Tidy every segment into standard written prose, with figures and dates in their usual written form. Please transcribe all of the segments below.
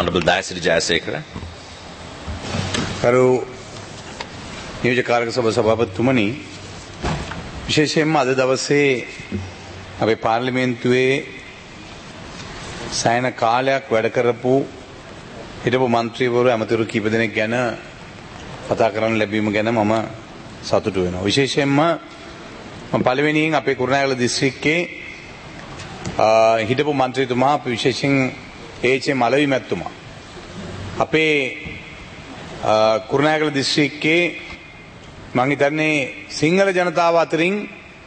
Honorable Dayasiri Jayasekara. කරු නියෝජ්‍යකාරක සභාපතිතුමනි, විශේෂයෙන්ම අද දවසේ අපේ පාර්ලිමේන්තුවේ සෑහෙන කාලයක් වැඩ කරපු හිටපු මන්ත්‍රීවරු ඇමතිවරු කීප දෙනෙක් ගැන කතා කරන්න ලැබීම ගැන මම සතුටු වෙනවා. විශේෂයෙන්ම මම පළවෙනියෙන් අපේ කුරුණෑගල දිස්ත්‍රික්කයේ හිටපු මන්ත්‍රීතුමා විශේෂයෙන් ඒ.එච්.එම්. අලවි මැතිතුමා අපේ කුරුණෑගල දිස්ත්‍රික්කයේ මම හිතන්නේ සිංහල ජනතාව අතරින්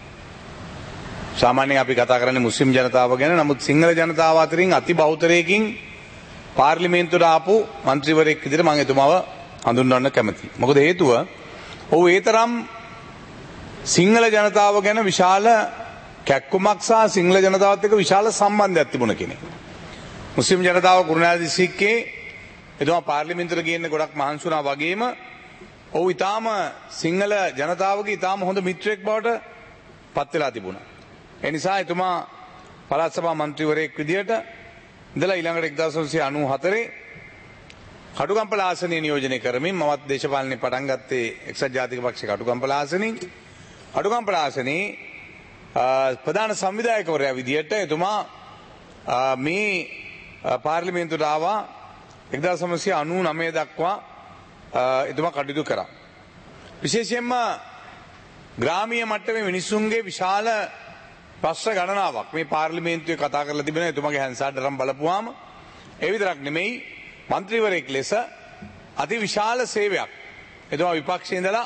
සාමාන්‍යයෙන් අපි කතා කරන්නේ මුස්ලිම් ජනතාව ගැන. නමුත් සිංහල ජනතාව අතරින් අති බහුතරයකින් පාර්ලිමේන්තුවට ආපු മന്ത്രിවරයෙක් විදිහට මම එතුමාව හඳුන්වන්න කැමතියි. මොකද හේතුව ඔහු ඒ තරම් සිංහල ජනතාව ගැන විශාල කැක්කුමක් සහ සිංහල ජනතාවත් එක්ක විශාල සම්බන්ධයක් තිබුණ කෙනෙක්. මුස්ලිම් ජනතාව කුරුණෑගල දිස්ත්‍රික්කයේ එතුමා පාර්ලිමේන්තුවට ගේන්න ගොඩක් මහන්සි වුණා වගේම ඔහු ඊටාම සිංහල ජනතාවගේ ඊටාම හොඳ මිත්‍රයෙක් බවට පත් වෙලා තිබුණා. ඒ නිසා එතුමා පළාත් සභා මන්ත්‍රීවරයෙක් විදිහට ඉඳලා ඊළඟට 1994 කටුගම්පල ආසනය නියෝජනය කරමින් මමත් දේශපාලනේ පටන් ගත්තේ එක්සත් ජාතික පක්ෂයේ කටුගම්පල ආසනෙන්. කටුගම්පල ආසනේ ප්‍රධාන සංවිධායකවරයා විදිහට එතුමා මේ පාර්ලිමේන්තුවට ආවා 1999 දක්වා එතුමා කටයුතු කරා. විශේෂයෙන්ම ග්‍රාමීය මට්ටමේ මිනිසුන්ගේ විශාල ප්‍රශ්න ගණනාවක් මේ පාර්ලිමේන්තුවේ කතා කරලා තිබෙනවා. එතුමාගේ හැන්සාඩරම් බලපුවාම ඒ විතරක් නෙමෙයි മന്ത്രിවරයෙක් ලෙස අති විශාල සේවයක් එතුමා විපක්ෂයේ ඉඳලා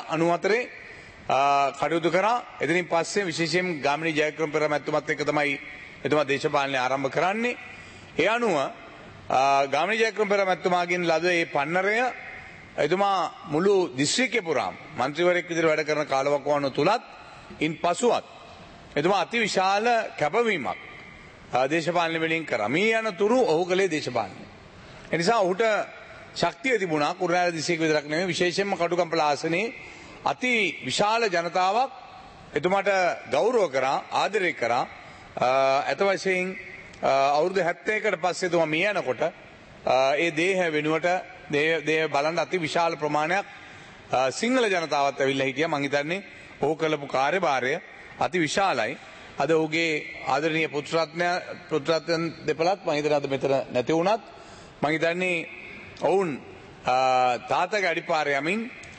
94 කටයුතු කරා. එතනින් පස්සේ විශේෂයෙන් ගාමිණී ජයක්‍රම පෙරේරා මැතිතුමත් එක්ක තමයි එතුමා දේශපාලනය ආරම්භ කරන්නේ. ඒ අනුව ගාමිණී ජයක්‍රම පෙරේරා මැතිතුමාගෙන් ලද ඒ පන්නරය එතුමා මුළු දිස්ත්‍රික්කය පුරාම മന്ത്രിවරයෙක් විදිහට වැඩ කරන කාලවකවානුව තුලත් ඉන් පසුවත් එතුමා අති විශාල කැපවීමක් දේශපාලන වලින් කරා. මේ යනතුරු ඔහු කළේ දේශපාලනය. ඒ නිසා ඔහුට ශක්තිය තිබුණා කුරුණෑගල දිස්ත්‍රික්කය විතරක් නෙමෙයි විශේෂයෙන්ම කටුගම්පල ආසනයේ අති විශාල ජනතාවක් එතුමාට ගෞරව කරා, ආදරය කරා. අත වශයෙන් අවුරුදු 70කට පස්සේ එතුමා මිය යනකොට ඒ දේහ වෙනුවට දේහ බලන්න අති විශාල ප්‍රමාණයක් සිංහල ජනතාවත් ඇවිල්ලා හිටියා. මං හිතන්නේ ඔහු කළපු කාර්යභාරය අති විශාලයි. අද ඔහුගේ ආදරණීය පුත්‍රයන් දෙපළත් මං හිතන්නේ අද මෙතන නැති වුණත් මං හිතන්නේ ඔවුන් තාත්තගේ අඩිපාරේ යමින්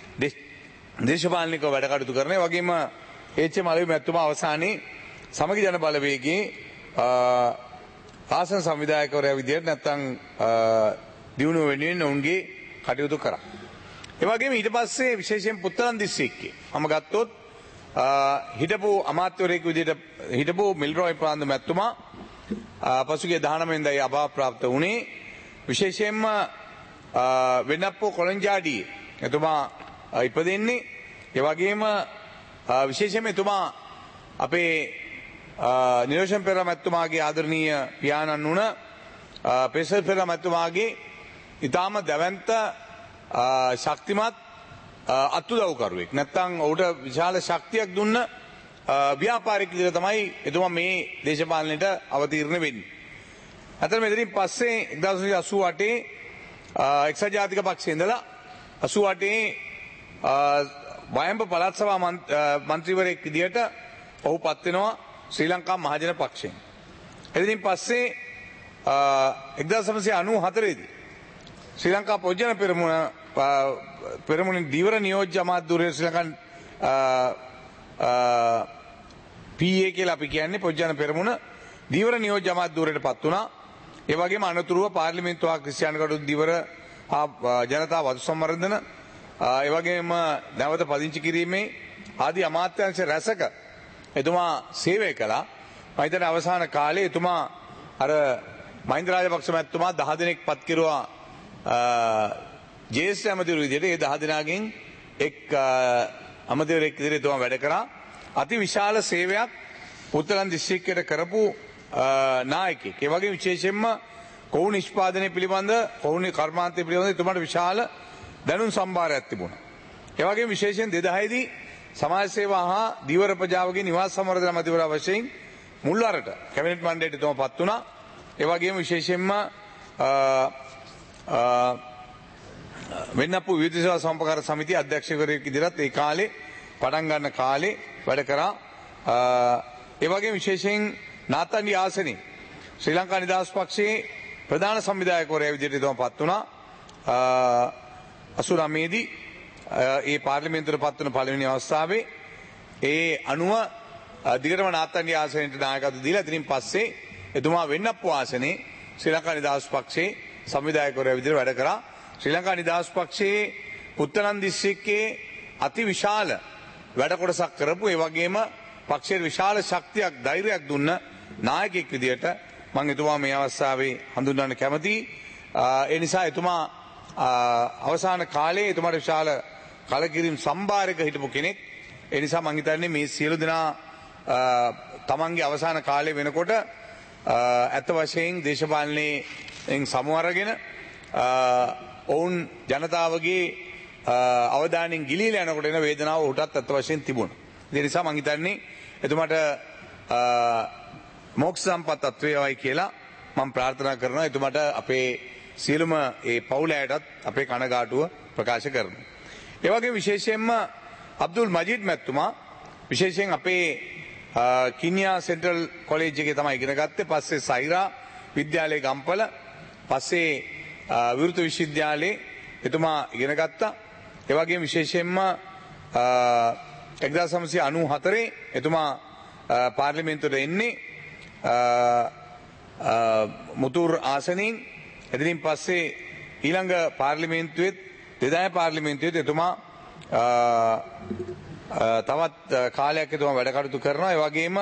දේශපාලනිකව වැඩ කටයුතු කරන. ඒ වගේම ඒ.එච්.එම්. අලවි මැතිතුමා අවසානයේ සමගි ජන බලවේගයේ ආසන සංවිධායකවරයා විදිහට නැත්නම් දියුණුව වෙනුවෙන් ඔවුන්ගේ කටයුතු කරා. ඒ වගේම ඊට පස්සේ විශේෂයෙන් පුත්තලන් දිස්ත්‍රික්කයේ මම ගත්තොත් හිටපු අමාත්‍යවරයෙක් විදිහට හිටපු මිල්රොයි ප්‍රාන්දු මැතිතුමා පසුගිය 19 වෙනිදා අභාව ප්‍රාප්ත වුණේ. විශේෂයෙන්ම වෙනප්පු කොළංජාඩියේ එතුමා ඉපදෙන්නේ. ඒ වගේම විශේෂයෙන්ම එතුමා අපේ නිරෝෂන් පෙරේරා මැතිතුමාගේ ආදරණීය පියාණන් වුණ පෙසල් පෙරේරා මැතිතුමාගේ ඊටාම දැවැන්ත ශක්තිමත් අත්උදව්කරුවෙක්. නැත්තම් ඔහුට විශාල ශක්තියක් දුන්න ව්‍යාපාරික විදිහට තමයි එතුමා මේ දේශපාලනයට අවතීර්ණ වෙන්නේ. අතන මෙතනින් පස්සේ 1988 එක්සත් ජාතික පක්ෂයේ ඉඳලා 88 වයඹ පළාත් සභා මන්ත්‍රීවරයෙක් විදිහට ඔහු පත් වෙනවා ශ්‍රී ලංකා මහජන පක්ෂයෙන්. එතනින් පස්සේ 1994 දී ශ්‍රී ලංකා පොජ්ජන පෙරමුණ දීවර නියෝජ්‍ය අමාත්‍යවරයා ශ්‍රී ලංකන් PA කියලා අපි කියන්නේ පොජ්ජන පෙරමුණ දීවර නියෝජ්‍ය අමාත්‍යවරයාට පත් වුණා. ඒ වගේම අනතුරුව පාර්ලිමේන්තුව ක්‍රිස්තියානි කටයුතු දීවර ජනතා වතු සංවර්ධන ඒ වගේම නැවත පදිංචි කිරීමේ ආදී අමාත්‍යාංශ රැසක එතුමා සේවය කළා. මම හිතන්නේ අවසාන කාලේ එතුමා අර මහින්ද රාජපක්ෂ මැතිතුමා 10 දෙනෙක් පත් කෙරුවා ජේෂ්ඨ අමාත්‍යවරු විදිහට. ඒ 10 දෙනාගෙන් එක් අමාත්‍යවරයෙක් විදිහට එතුමා වැඩ කරා. අති විශාල සේවයක් පුත්තලන් දිස්ත්‍රික්කයට කරපු නායකයෙක්. ඒ වගේ විශේෂයෙන්ම කොහු නිෂ්පාදනය පිළිබඳ කොහු කර්මාන්තය පිළිබඳ එතුමාට විශාල දැනුම් සම්භාරයක් තිබුණා. ඒ වගේම විශේෂයෙන් 2006 දී සමාජ සේවා හා දීවර ප්‍රජාවගේ නිවාස සංවර්ධන අමාත්‍යවරයා වශයෙන් මුල්වරට කැබිනට් මණ්ඩලයට එතුමා පත් වුණා. ඒ වගේම විශේෂයෙන්ම වෙන්නපු විවිධ සේවා සම්පකාර සමිතිය අධ්‍යක්ෂකවරයෙක් විදිහට ඒ කාලේ පටන් ගන්න කාලේ වැඩ කරා. ඒ වගේම විශේෂයෙන් නාතන්ඩි ආසනේ ශ්‍රී ලංකා නිදහස් පක්ෂයේ ප්‍රධාන සංවිධායකවරයා විදිහට එතුමාපත් වුණා. 89 දී ඒ පාර්ලිමේන්තුවට පත් වුණ පළවෙනි අවස්ථාවේ ඒ අනුව දිගටම නාතන්ඩි ආසනයට නායකත්වය දීලා ඉතින් පස්සේ එතුමා වෙන්නප්පු ආසනේ ශ්‍රී ලංකා නිදහස් පක්ෂයේ සංවිධායකවරයා විදිහට වැඩ කරා. ශ්‍රී ලංකා නිදහස් පක්ෂයේ පුත්තලන් දිස්ත්‍රික්කයේ අති විශාල වැඩ කොටසක් කරපු ඒ වගේම පක්ෂයේ විශාල ශක්තියක් ධෛර්යයක් දුන්න නායකයෙක් විදිහට මම එතුමා මේ අවස්ථාවේ හඳුන්වන්න කැමතියි. ඒ නිසා එතුමා අවසාන කාලේ එතුමාට විශාල කලකිරීම සම්භාරයක හිටපු කෙනෙක්. ඒ නිසා මම හිතන්නේ මේ සියලු දෙනා තමන්ගේ අවසාන කාලේ වෙනකොට ඇත්ත වශයෙන් දේශපාලනයෙන් සමු අරගෙන ඔවුන් ජනතාවගේ අවධානයෙන් ගිලීලා යනකොට එන වේදනාව ඔහුටත් ඇත්ත වශයෙන් තිබුණා. ඒ නිසා මම හිතන්නේ එතුමාට මොක්ෂ සම්පත් වේවයි කියලා මම ප්‍රාර්ථනා කරනවා. එතුමාට අපේ සියලුම ඒ පවුල අයටත් අපේ කනගාටුව ප්‍රකාශ කරනවා. ඒ වගේම විශේෂයෙන්ම අබ්දුල් මජීද් මැතිතුමා විශේෂයෙන් අපේ කිනියා සෙන්ට්‍රල් කොලෙජ් එකේ තමයි ඉගෙන ගත්තේ. පස්සේ සයිරා විද්‍යාලයේ ගම්පල, පස්සේ විවෘත විශ්වවිද්‍යාලයේ එතුමා ඉගෙන ගත්තා. ඒ වගේම විශේෂයෙන්ම 1994 එතුමා පාර්ලිමේන්තුවට එන්නේ මුතුර් ආසනින්. එදිනින් පස්සේ ඊළඟ පාර්ලිමේන්තුවේත් 2000 පාර්ලිමේන්තුවේත් එතුමා තවත් කාලයක් එතුමා වැඩ කටයුතු කරනවා. ඒ වගේම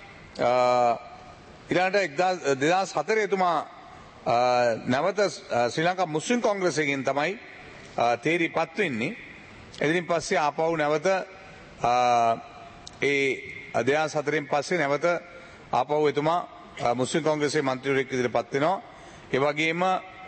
ඊළඟට 2004 එතුමා නැවත ශ්‍රී ලංකා මුස්ලිම් කොංග්‍රසයෙන් තමයි තේරීපත් වෙන්නේ. එදිනින් පස්සේ ආපහු නැවත ඒ 2004න් පස්සේ නැවත ආපහු එතුමා මුස්ලිම් කොංග්‍රසයේ මන්ත්‍රීවරයෙක් විදිහට පත් වෙනවා. ඒ වගේම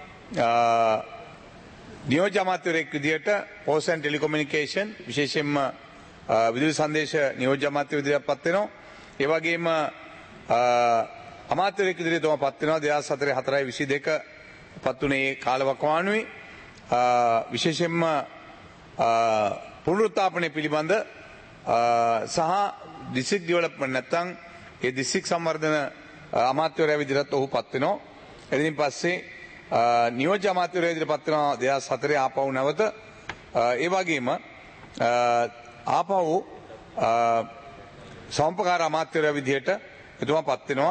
නියෝජ්‍ය අමාත්‍යවරයෙක් විදිහට පෝස්ට් ඇන්ඩ් ටෙලිකොමියුනිකේෂන් විශේෂයෙන්ම විදුලි සංදේශ නියෝජ්‍ය අමාත්‍ය විදිහට පත් වෙනවා. ඒ වගේම අමාත්‍යවරයෙක් විදිහට එතුමා පත් වෙනවා 2004 4/22 පත් වුණේ කාලවකවානුවේ. විශේෂයෙන්ම පුනරුත්ථාපනය පිළිබඳ සහ දිස්ත්‍රික් ඩෙවලොප්මන්ට් නැත්නම් ඒ දිස්ත්‍රික් සංවර්ධන අමාත්‍යවරයා විදිහට ඔහු පත් වෙනවා. එදිනින් පස්සේ නියෝජ්‍ය අමාත්‍යවරයා විදිහට පත් වෙනවා 2004 ආපහු නැවත. ඒ වගේම ආපහු සම්පකාර අමාත්‍යවරයා විදිහට එතුමා පත් වෙනවා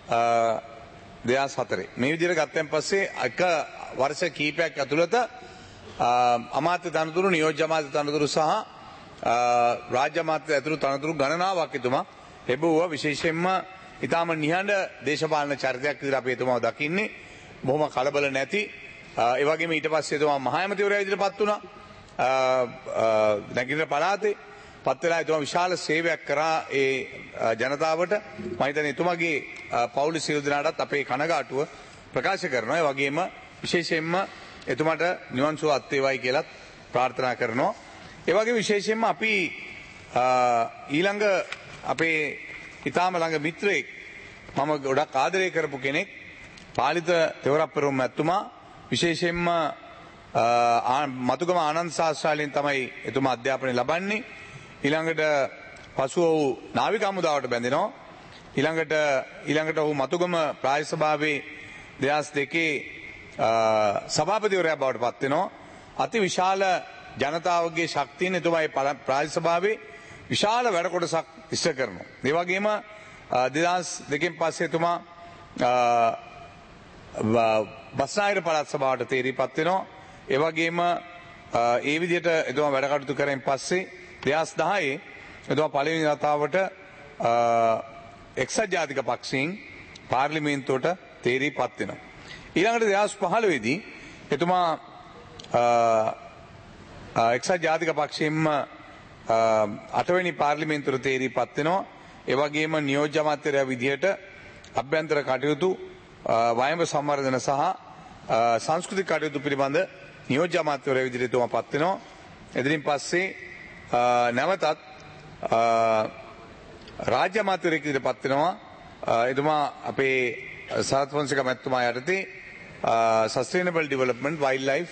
2004. මේ විදිහට ගත්තන් පස්සේ එක වර්ෂ කිහිපයක් ඇතුළත අමාත්‍ය තනතුරු, නියෝජ්‍ය අමාත්‍ය තනතුරු සහ රාජ්‍ය අමාත්‍ය ඇතුළු තනතුරු ගණනාවක් එතුමා ලැබුවා. විශේෂයෙන්ම ඊටාම නිහඬ දේශපාලන චරිතයක් විදිහට අපි එතුමාව දකින්නේ. බොහොම කලබල නැති. ඒ වගේම ඊට පස්සේ එතුමා මහ ඇමතිවරයා විදිහට පත් වුණා. නැගිටින පළාතේ පත් වෙලා එතුමා විශාල සේවයක් කරා ඒ ජනතාවට. මම හිතන්නේ එතුමාගේ පවුලේ සියලු දෙනාටත් අපේ කනගාටුව ප්‍රකාශ කරනවා. ඒ වගේම විශේෂයෙන්ම එතුමාට නිවන් සුව අත් වේවායි කියලා ප්‍රාර්ථනා කරනවා. ඒ වගේම විශේෂයෙන්ම අපි ඊළඟ අපේ ඊටාම ළඟ මිත්‍රයෙක් මම ගොඩක් ආදරය කරපු කෙනෙක් පාලිත තෙවරප්පරුම් මැතිතුමා. විශේෂයෙන්ම මතුගම ආනන්ද ශාස්ත්‍රාලයෙන් තමයි එතුමා අධ්‍යාපනය ලබන්නේ. ඊළඟට පසුව ඔහු නාවික හමුදාවට බැඳෙනවා. ඊළඟට ඔහු මතුගම ප්‍රාය සභාවේ 2002 සභාපතිවරයා බවට පත් වෙනවා. අති විශාල ජනතාවගේ ශක්තියෙන් එතුමා මේ ප්‍රාය සභාවේ විශාල වැඩ කොටසක් ඉෂ්ට කරනවා. ඒ වගේම 2002 පස්සේ එතුමා බස්නාහිර පළාත් සභාවට තේරීපත් වෙනවා. ඒ වගේම ඒ විදිහට එතුමා වැඩ කටයුතු කරමින් පස්සේ 2010 එතුමා පළවෙනි වතාවට එක්සත් ජාතික පක්ෂයෙන් පාර්ලිමේන්තුවට තේරීපත් වෙනවා. ඊළඟට 2015 දී එතුමා එක්සත් ජාතික පක්ෂයෙන්ම 8 වෙනි පාර්ලිමේන්තුවට තේරීපත් වෙනවා. ඒ වගේම නියෝජ්‍ය අමාත්‍යවරයා විදිහට අභ්‍යන්තර කටයුතු, වයඹ සංවර්ධන සහ සංස්කෘතික කටයුතු පිළිබඳ නියෝජ්‍ය අමාත්‍යවරයා විදිහට එතුමා පත් වෙනවා. එදිරින් පස්සේ නැවතත් රාජ්‍ය අමාත්‍යවරයෙක් විදිහට පත් වෙනවා. එතුමා අපේ සරත් ෆොන්සේකා මැතිතුමා යටතේ සස්ටේනබල් ඩෙවලොප්මන්ට් වයිල්ඩ් ලයිෆ්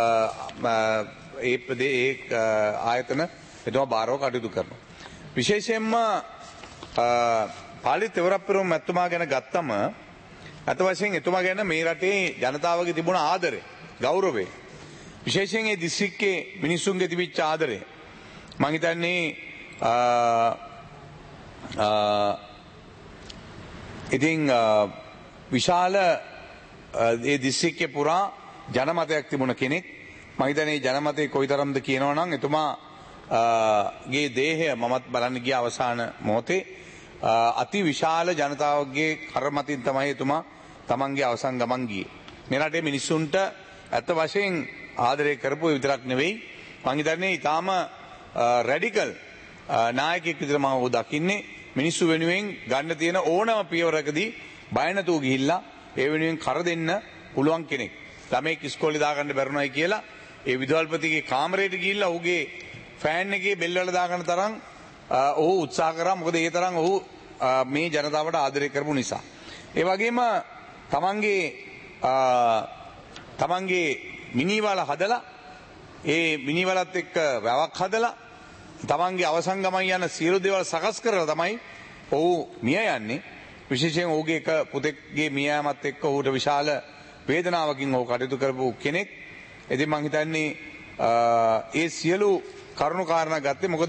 ඒ ආයතන එතුමා බාරව කටයුතු කරනවා. විශේෂයෙන්ම පාලි තෙවරප්පුරම මැතිතුමා ගැන ගත්තම අත වශයෙන් එතුමා ගැන මේ රටේ ජනතාවගේ තිබුණ ආදරය, ගෞරවය, විශේෂයෙන් ඒ දිස්ත්‍රික්කයේ මිනිසුන්ගේ තිබිච්ච ආදරය මම හිතන්නේ ඉතින් විශාල ඒ දිස්ත්‍රික්කේ පුරා ජනමතයක් තිබුණ කෙනෙක්. මම හිතන්නේ ජනමතේ කොයිතරම්ද කියනවා නම් එතුමා ගේ දේහය මමත් බලන්න ගිය අවසාන මොහොතේ අති විශාල ජනතාවගේ කරමතින් තමයි එතුමා තමන්ගේ අවසන් ගමන් ගියේ. මේ රටේ මිනිස්සුන්ට ඇත්ත වශයෙන් ආදරය කරපු විතරක් නෙවෙයි මම හිතන්නේ ඊටාම රැඩිකල් නායකයෙක් විදිහට මම ඔහු දකින්නේ. මිනිස්සු වෙනුවෙන් ගන්න තියෙන ඕනම පියවරකදී බය නැතුව ගිහිල්ලා ඒ වෙනුවෙන් කර දෙන්න පුළුවන් කෙනෙක්. ළමෙක් ඉස්කෝලේ දාගන්න බැරුණයි කියලා ඒ විදුහල්පතිගේ කාමරයට ගිහිල්ලා ඔහුගේ ෆෑන් එකේ බෙල් වල දාගන්න තරම් ඔහු උත්සාහ කරා. මොකද ඒ තරම් ඔහු මේ ජනතාවට ආදරය කරපු නිසා. ඒ වගේම තමන්ගේ මිනිවල හදලා ඒ මිනිවලත් එක්ක වැවක් හදලා තමන්ගේ අවසන් ගමන් යන සියලු දේවල් සකස් කරලා තමයි ඔහු මිය යන්නේ. විශේෂයෙන් ඔහුගේ එක පුතෙක්ගේ මිය යාමත් එක්ක ඔහුට විශාල වේදනාවකින් ඔහු කටයුතු කරපු කෙනෙක්. ඉතින් මම හිතන්නේ ඒ සියලු කරුණු කාරණා ගත්තේ මොකද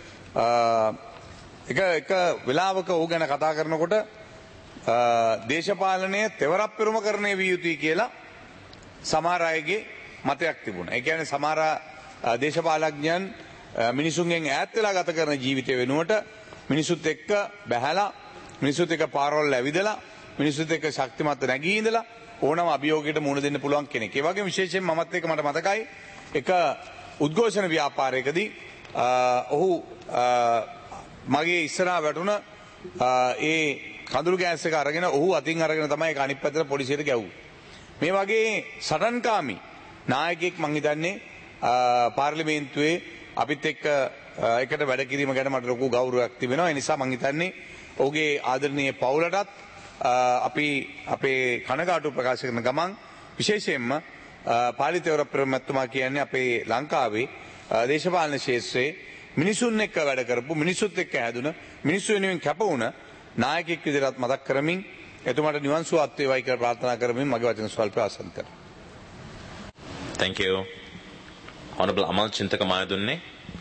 එක වෙලාවක ඔහු ගැන කතා කරනකොට දේශපාලනය තෙවරප්පෙරුම කරණය විය යුතුයි කියලා සමහර අයගේ මතයක් තිබුණා. ඒ කියන්නේ සමහර දේශපාලඥයන් මිනිසුන්ගෙන් ඈත් වෙලා ගත කරන ජීවිතය වෙනුවට මිනිසුත් එක්ක බැහැලා මිනිසුත් එක්ක පාරවල් ඇවිදලා මිනිසුත් එක්ක ශක්තිමත් නැගී ඉඳලා ඕනම අභියෝගයකට මුහුණ දෙන්න පුළුවන් කෙනෙක්. ඒ වගේම විශේෂයෙන් මමත් එක්ක මට මතකයි එක උද්ඝෝෂණ ව්‍යාපාරයකදී ඔහු මගේ ඉස්සරහා වැටුණ ඒ කඳුළු ගෑස් එක අරගෙන ඔහු අතින් අරගෙන තමයි ඒක අනිත් පැත්තට පොලිසියට ගැව්වේ. මේ වගේ සටන්කාමී නායකයෙක් මං හිතන්නේ පාර්ලිමේන්තුවේ අපිත් එක්ක එකට වැඩ කිරීම ගැන මට ලොකු ගෞරවයක් තිබෙනවා. ඒ නිසා මං හිතන්නේ ඔහුගේ ආදරණීය පවුලටත් අපි අපේ කනගාටු ප්‍රකාශ කරන ගමන් විශේෂයෙන්ම පාලි තෙවරප්පුරම මැතිතුමා කියන්නේ අපේ ලංකාවේ දේශපාලන ක්ෂේත්‍රයේ මිනිසුන් එක්ක වැඩ කරපු මිනිසුත් එක්ක හැදුන මිනිස්සු වෙනුවෙන් කැප වුණ නායකයෙක් විදිහට මතක් කරමින් එතුමාට නිවන් සුවත් වේවායි කියලා ප්‍රාර්ථනා කරමින් මගේ වචන ස්වල්ප අවසන් කරනවා. Thank you. Honorable Amal Chintaka Mayadunne.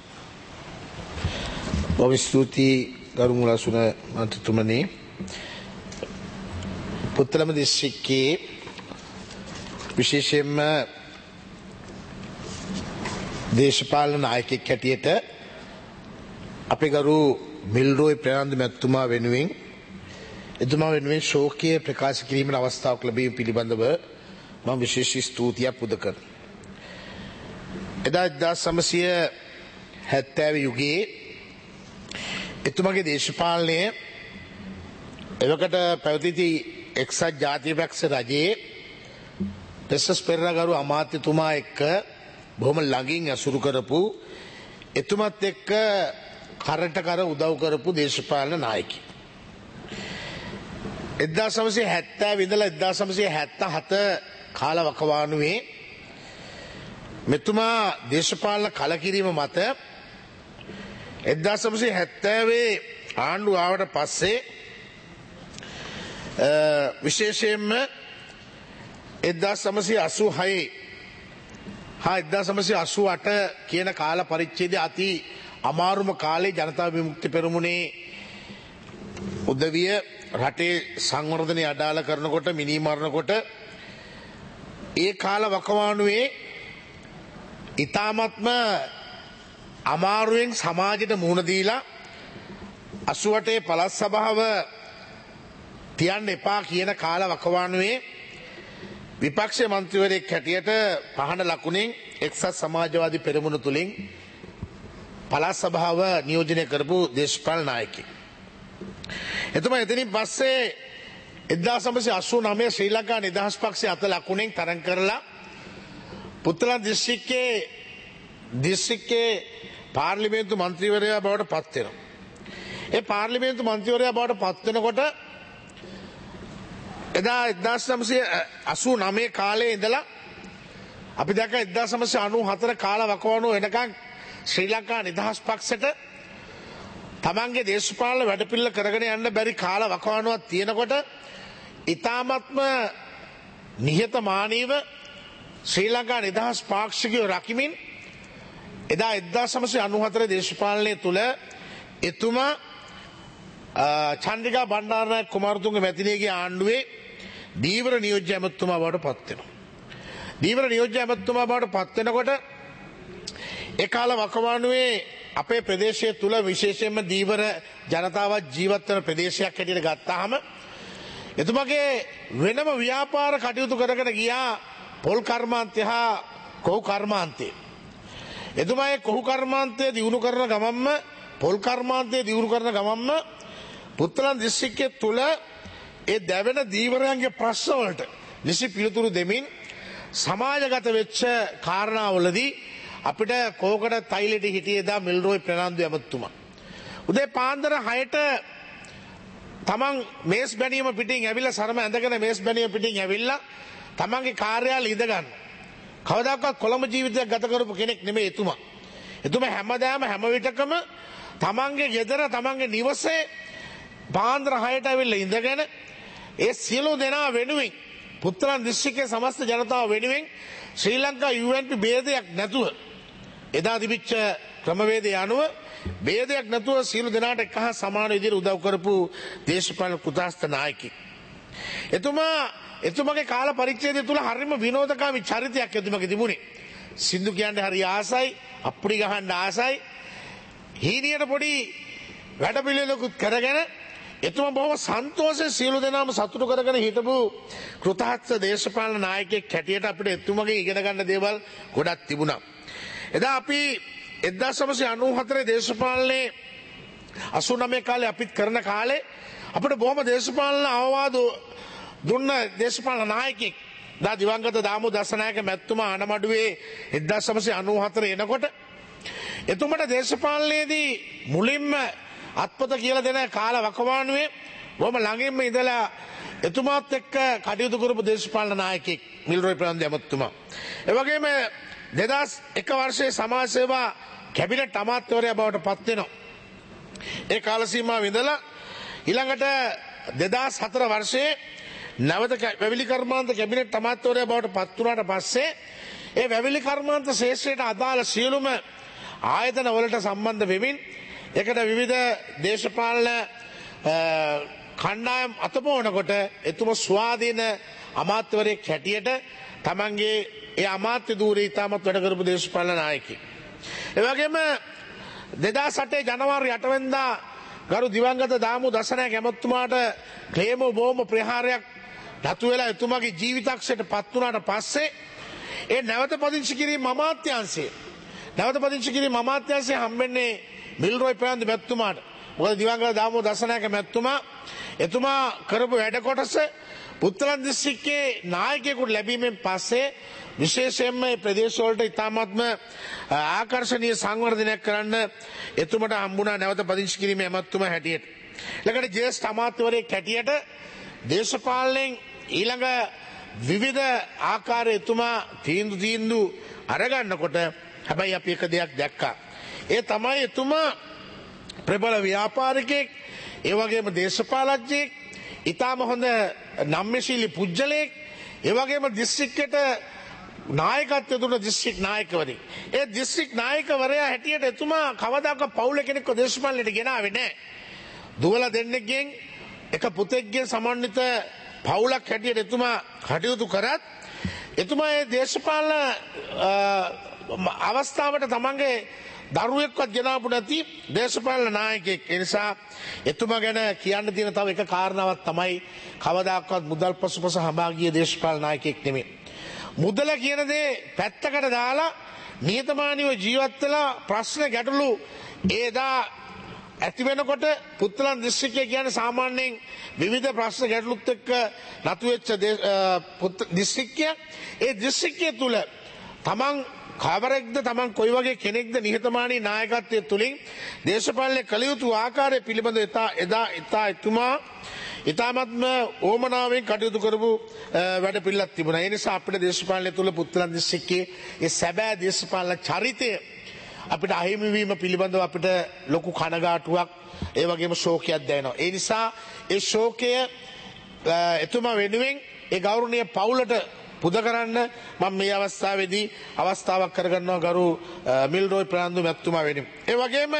බොහොම ස්තුතියි ගරු මුලසුන මන්ත්‍රීතුමනි. පුත්තලම දිස්ත්‍රික්කයේ විශේෂයෙන්ම දේශපාලන නායකයෙක් හැටියට අපේ ගරු මිල්රෝයි ප්‍රනාන්දු මැතිතුමා වෙනුවෙන් එතුමා වෙනුවෙන් ශෝකීය ප්‍රකාශ කිරීමේ අවස්ථාවක් ලැබීම පිළිබඳව මම විශේෂ ස්තුතියක් පුද කරනවා. එදා 1970 යුගයේ එතුමාගේ දේශපාලනය එවකට පැවතිති එක්සත් ජාතික පක්ෂ රජයේ ප්‍රෙස්ටස් පෙරේරා අමාත්‍යතුමා එක්ක බොහොම ළඟින් ඇසුරු කරපු එතුමත් එක්ක කරට කර උදව් කරපු දේශපාලන නායකයෙක්. 1970 ඉඳලා 1977 කාල වකවානුවේ මෙතුමා දේශපාලන කලකිරීම මත 1970 ආණ්ඩුව ආවට පස්සේ විශේෂයෙන්ම 1986 හා 1988 කියන කාල පරිච්ඡේදයේ අති අමාරුම කාලේ ජනතා විමුක්ති පෙරමුණේ උදවිය රටේ සංවර්ධනය අඩාල කරනකොට මිනී මරනකොට ඒ කාල වකවානුවේ ඊ타මත්ම අමාරුවෙන් සමාජයට මුහුණ දීලා 88 පළාත් සභාව තියන්න එපා කියන කාල වකවානුවේ විපක්ෂ මන්ත්‍රීවරයෙක් හැටියට පහන ලකුණෙන් එක්සත් සමාජවාදී පෙරමුණ තුලින් පළාත් සභාව නියෝජනය කරපු දේශපාලන නායකයෙක්. එතුමා එතනින් පස්සේ 1989 ශ්‍රී ලංකා නිදහස් පක්ෂය අත ලකුණෙන් තරඟ කරලා පුත්තලම් දිස්ත්‍රික්කයේ පාර්ලිමේන්තු මන්ත්‍රීවරයා බවට පත් වෙනවා. ඒ පාර්ලිමේන්තු මන්ත්‍රීවරයා බවට පත් වෙනකොට එදා 1989 කාලේ ඉඳලා අපි දැක්ක 1994 කාල වකවානුව වෙනකන් ශ්‍රී ලංකා නිදහස් පක්ෂයට තමන්ගේ දේශපාලන වැඩපිළිවෙල කරගෙන යන්න බැරි කාල වකවානුවක් තියෙනකොට ඊ타මත්ම නිහතමානීව ශ්‍රී ලංකා නිදහස් පාක්ෂිකයෝ රකිමින් එදා 1994 දේශපාලනය තුළ එතුමා චන්ද්‍රිකා බණ්ඩාරනායක කුමාරතුංග මැතිණියගේ ආණ්ඩුවේ දීවර නියෝජ්‍ය ඇමතුමා බවට පත් වෙනවා. දීවර නියෝජ්‍ය ඇමතුමා බවට පත් වෙනකොට ඒ කාල වකවානුවේ අපේ ප්‍රදේශය තුල විශේෂයෙන්ම දීවර ජනතාවත් ජීවත් වෙන ප්‍රදේශයක් හැටියට ගත්තාම එතුමාගේ වෙනම ව්‍යාපාර කටයුතු කරගෙන ගියා පොල් කර්මාන්තය හා කොහු කර්මාන්තය. එතුමාගේ කොහු කර්මාන්තය දියුණු කරන ගමන්ම පොල් කර්මාන්තය දියුණු කරන ගමන්ම පුත්තලන් දිස්ත්‍රික්කයේ තුල ඒ දැවෙන දීවරයන්ගේ ප්‍රශ්න වලට නිසි පිළිතුරු දෙමින් සමාජගත වෙච්ච කාරණාවලදී අපිට කෝකඩ තයිලෙට හිටියේ දා මිල්රෝයි ප්‍රනාන්දු ඇමතුමා. උදේ පාන්දර 6ට තමන් මේස් බැනීම පිටින් ඇවිල්ලා සරම ඇඳගෙන මේස් බැනීම පිටින් ඇවිල්ලා තමන්ගේ කාර්යාලය ඉඳ ගන්න. කවදාකවත් කොළඹ ජීවිතයක් ගත කරපු කෙනෙක් නෙමෙයි එතුමා. එතුමා හැමදාම හැම විටකම තමන්ගේ ගෙදර තමන්ගේ නිවසේ පාන්දර 6ට ඇවිල්ලා ඉඳගෙන ඒ සියලු දෙනා වෙනුවෙන් පුත්තලන් දිස්ත්‍රික්කයේ සමස්ත ජනතාව වෙනුවෙන් ශ්‍රී ලංකා UNP ભેදයක් නැතුව එදා තිබිච්ච ක්‍රමවේදය අනුව ભેදයක් නැතුව සියලු දෙනාට එක හා සමාන විදිහට උදව් කරපු දේශපාලන කුටාස්ත නායකයෙක්. එතුමාගේ කාල පරිච්ඡේදය තුල හරිම විනෝදකාමී චරිතයක් එතුමාගේ තිබුණේ. සින්දු කියන්නේ හරි ආසයි, අප්පුඩි ගහන්න ආසයි. හීනියට පොඩි වැඩ පිළිවෙලකුත් කරගෙන එතුමා බොහොම සන්තෝෂයෙන් සියලු දෙනාම සතුටු කරගෙන හිටපු කෘතහස්ත දේශපාලන නායකයෙක් හැටියට අපිට එතුමාගෙන් ඉගෙන ගන්න දේවල් ගොඩක් තිබුණා. එදා අපි 1994 දේශපාලනයේ 89 කාලේ අපිත් කරන කාලේ අපිට බොහොම දේශපාලන අවවාද දුන්න දේශපාලන නායකයෙක් දා දිවංගත දාමු දසනායක මැතිතුමා අනමඩුවේ 1994 එනකොට එතුමට දේශපාලනයේදී මුලින්ම අත්පොත කියලා දෙන කාල වකවානුවේ බොහොම ළඟින්ම ඉඳලා එතුමාත් එක්ක කටයුතු කරපු දේශපාලන නායකයෙක් මිල්රෝයි ප්‍රනාන්දු ඇමතුමා. ඒ වගේම 2001 වර්ෂයේ සමාජ සේවා කැබිනට් අමාත්‍යවරයා බවට පත් වෙනවා. ඒ කාල සීමාව ඉඳලා ඊළඟට 2004 වර්ෂයේ නැවත වැවිලි කර්මාන්ත කැබිනට් අමාත්‍යවරයා බවට පත් වුණාට පස්සේ ඒ වැවිලි කර්මාන්ත ශේෂ්ත්‍රයට අදාළ සියලුම ආයතන වලට සම්බන්ධ වෙමින් ඒකට විවිධ දේශපාලන කණ්ඩායම් අතපොවනකොට එතුමා ස්වාධීන අමාත්‍යවරයෙක් හැටියට තමන්ගේ ඒ අමාත්‍ය ධූරය ඉතාමත් වැඩ කරපු දේශපාලන නායකයෙක්. ඒ වගේම 2008 ජනවාරි 8 වෙනිදා ගරු දිවංගත දාමු දසනායක ඇමතුමාට ක්ලේමෝ බෝම ප්‍රහාරයක් නතු වෙලා එතුමාගේ ජීවිතක්ෂයට පත් වුණාට පස්සේ ඒ නැවත පදිංචි කිරීම අමාත්‍යාංශය හම්බෙන්නේ මිල්රෝයි ප්‍රනාන්දු මැතිතුමාට. මොකද දිවංගත දාමු දසනායක මැතිතුමා එතුමා කරපු වැඩ කොටස පුත්තලන් දිස්ත්‍රික්කයේ නායකයෙකුට ලැබීමෙන් පස්සේ විශේෂයෙන්ම මේ ප්‍රදේශවලට ඉතාමත්ම ආකර්ශනීය සංවර්ධනයක් කරන්න එතුමට හම්බුණා නැවත පදිංචි කිරීමේ ඇමතුමා හැටියට. ඊළඟට ජ්‍යෙෂ්ඨ අමාත්‍යවරයෙක් හැටියට දේශපාලනයෙන් ඊළඟ විවිධ ආකාරයේ එතුමා තීන්දුව අරගන්නකොට හැබැයි අපි එක දෙයක් දැක්කා. ඒ තමයි එතුමා ප්‍රබල ව්‍යාපාරිකයෙක්, ඒ වගේම දේශපාලඥයෙක්, ඊටාම හොඳ නම්‍යශීලී පුජ්‍යලයෙක්, ඒ වගේම දිස්ත්‍රික්කයට නායකත්වය දුන්න දිස්ත්‍රික් නායකවරයෙක්. ඒ දිස්ත්‍රික් නායකවරයා හැටියට එතුමා කවදාකවත් පවුල කෙනෙක්ව දේශපාලනයට ගෙනාවේ නැහැ. දුවලා දෙන්නෙක්ගෙන් එක පුතෙක්ගෙන් සමන්විත පවුලක් හැටියට එතුමා කටයුතු කරත් එතුමා ඒ දේශපාලන අවස්ථාවට තමන්ගේ දරුවෙක්වත් ගෙනාපු නැති දේශපාලන නායකයෙක්. ඒ නිසා එතුමා ගැන කියන්න තියෙන තව එක කාරණාවක් තමයි කවදාකවත් මුදල් පසුපස හඹා ගිය දේශපාලන නායකයෙක් නෙමෙයි. මුදල කියන දේ පැත්තකට දාලා නිහතමානීව ජීවත් වෙලා ප්‍රශ්න ගැටලු ඒදා ඇති වෙනකොට පුත්තලන් දිස්ත්‍රික්කය කියන්නේ සාමාන්‍යයෙන් විවිධ ප්‍රශ්න ගැටලුත් එක්ක නතු වෙච්ච දිස්ත්‍රික්කයක්. ඒ දිස්ත්‍රික්කය තුල තමන් කවරෙක්ද, තමන් කොයි වගේ කෙනෙක්ද නිහතමානී නායකත්වයේ තුලින් දේශපාලනය කළ යුතු ආකාරය පිළිබඳව එදා එතුමා ඉතාමත්ම ඕමනාවෙන් කටයුතු කරපු වැඩ පිළිලක් තිබුණා. ඒ නිසා අපිට දේශපාලනය තුළ පුත්තලන් දිස්ත්‍රික්කයේ ඒ සැබෑ දේශපාලන චරිතය අපිට අහිමි වීම පිළිබඳව අපිට ලොකු කනගාටුවක් ඒ වගේම ශෝකයක් දැනෙනවා. ඒ නිසා ඒ ශෝකය එතුමා වෙනුවෙන් ඒ ගෞරවනීය පවුලට පුද කරන්න මම මේ අවස්ථාවේදී අවස්ථාවක් කරගන්නවා ගරු මිල්රෝයි ප්‍රනාන්දු මැතිතුමා වෙනුවෙන්. ඒ වගේම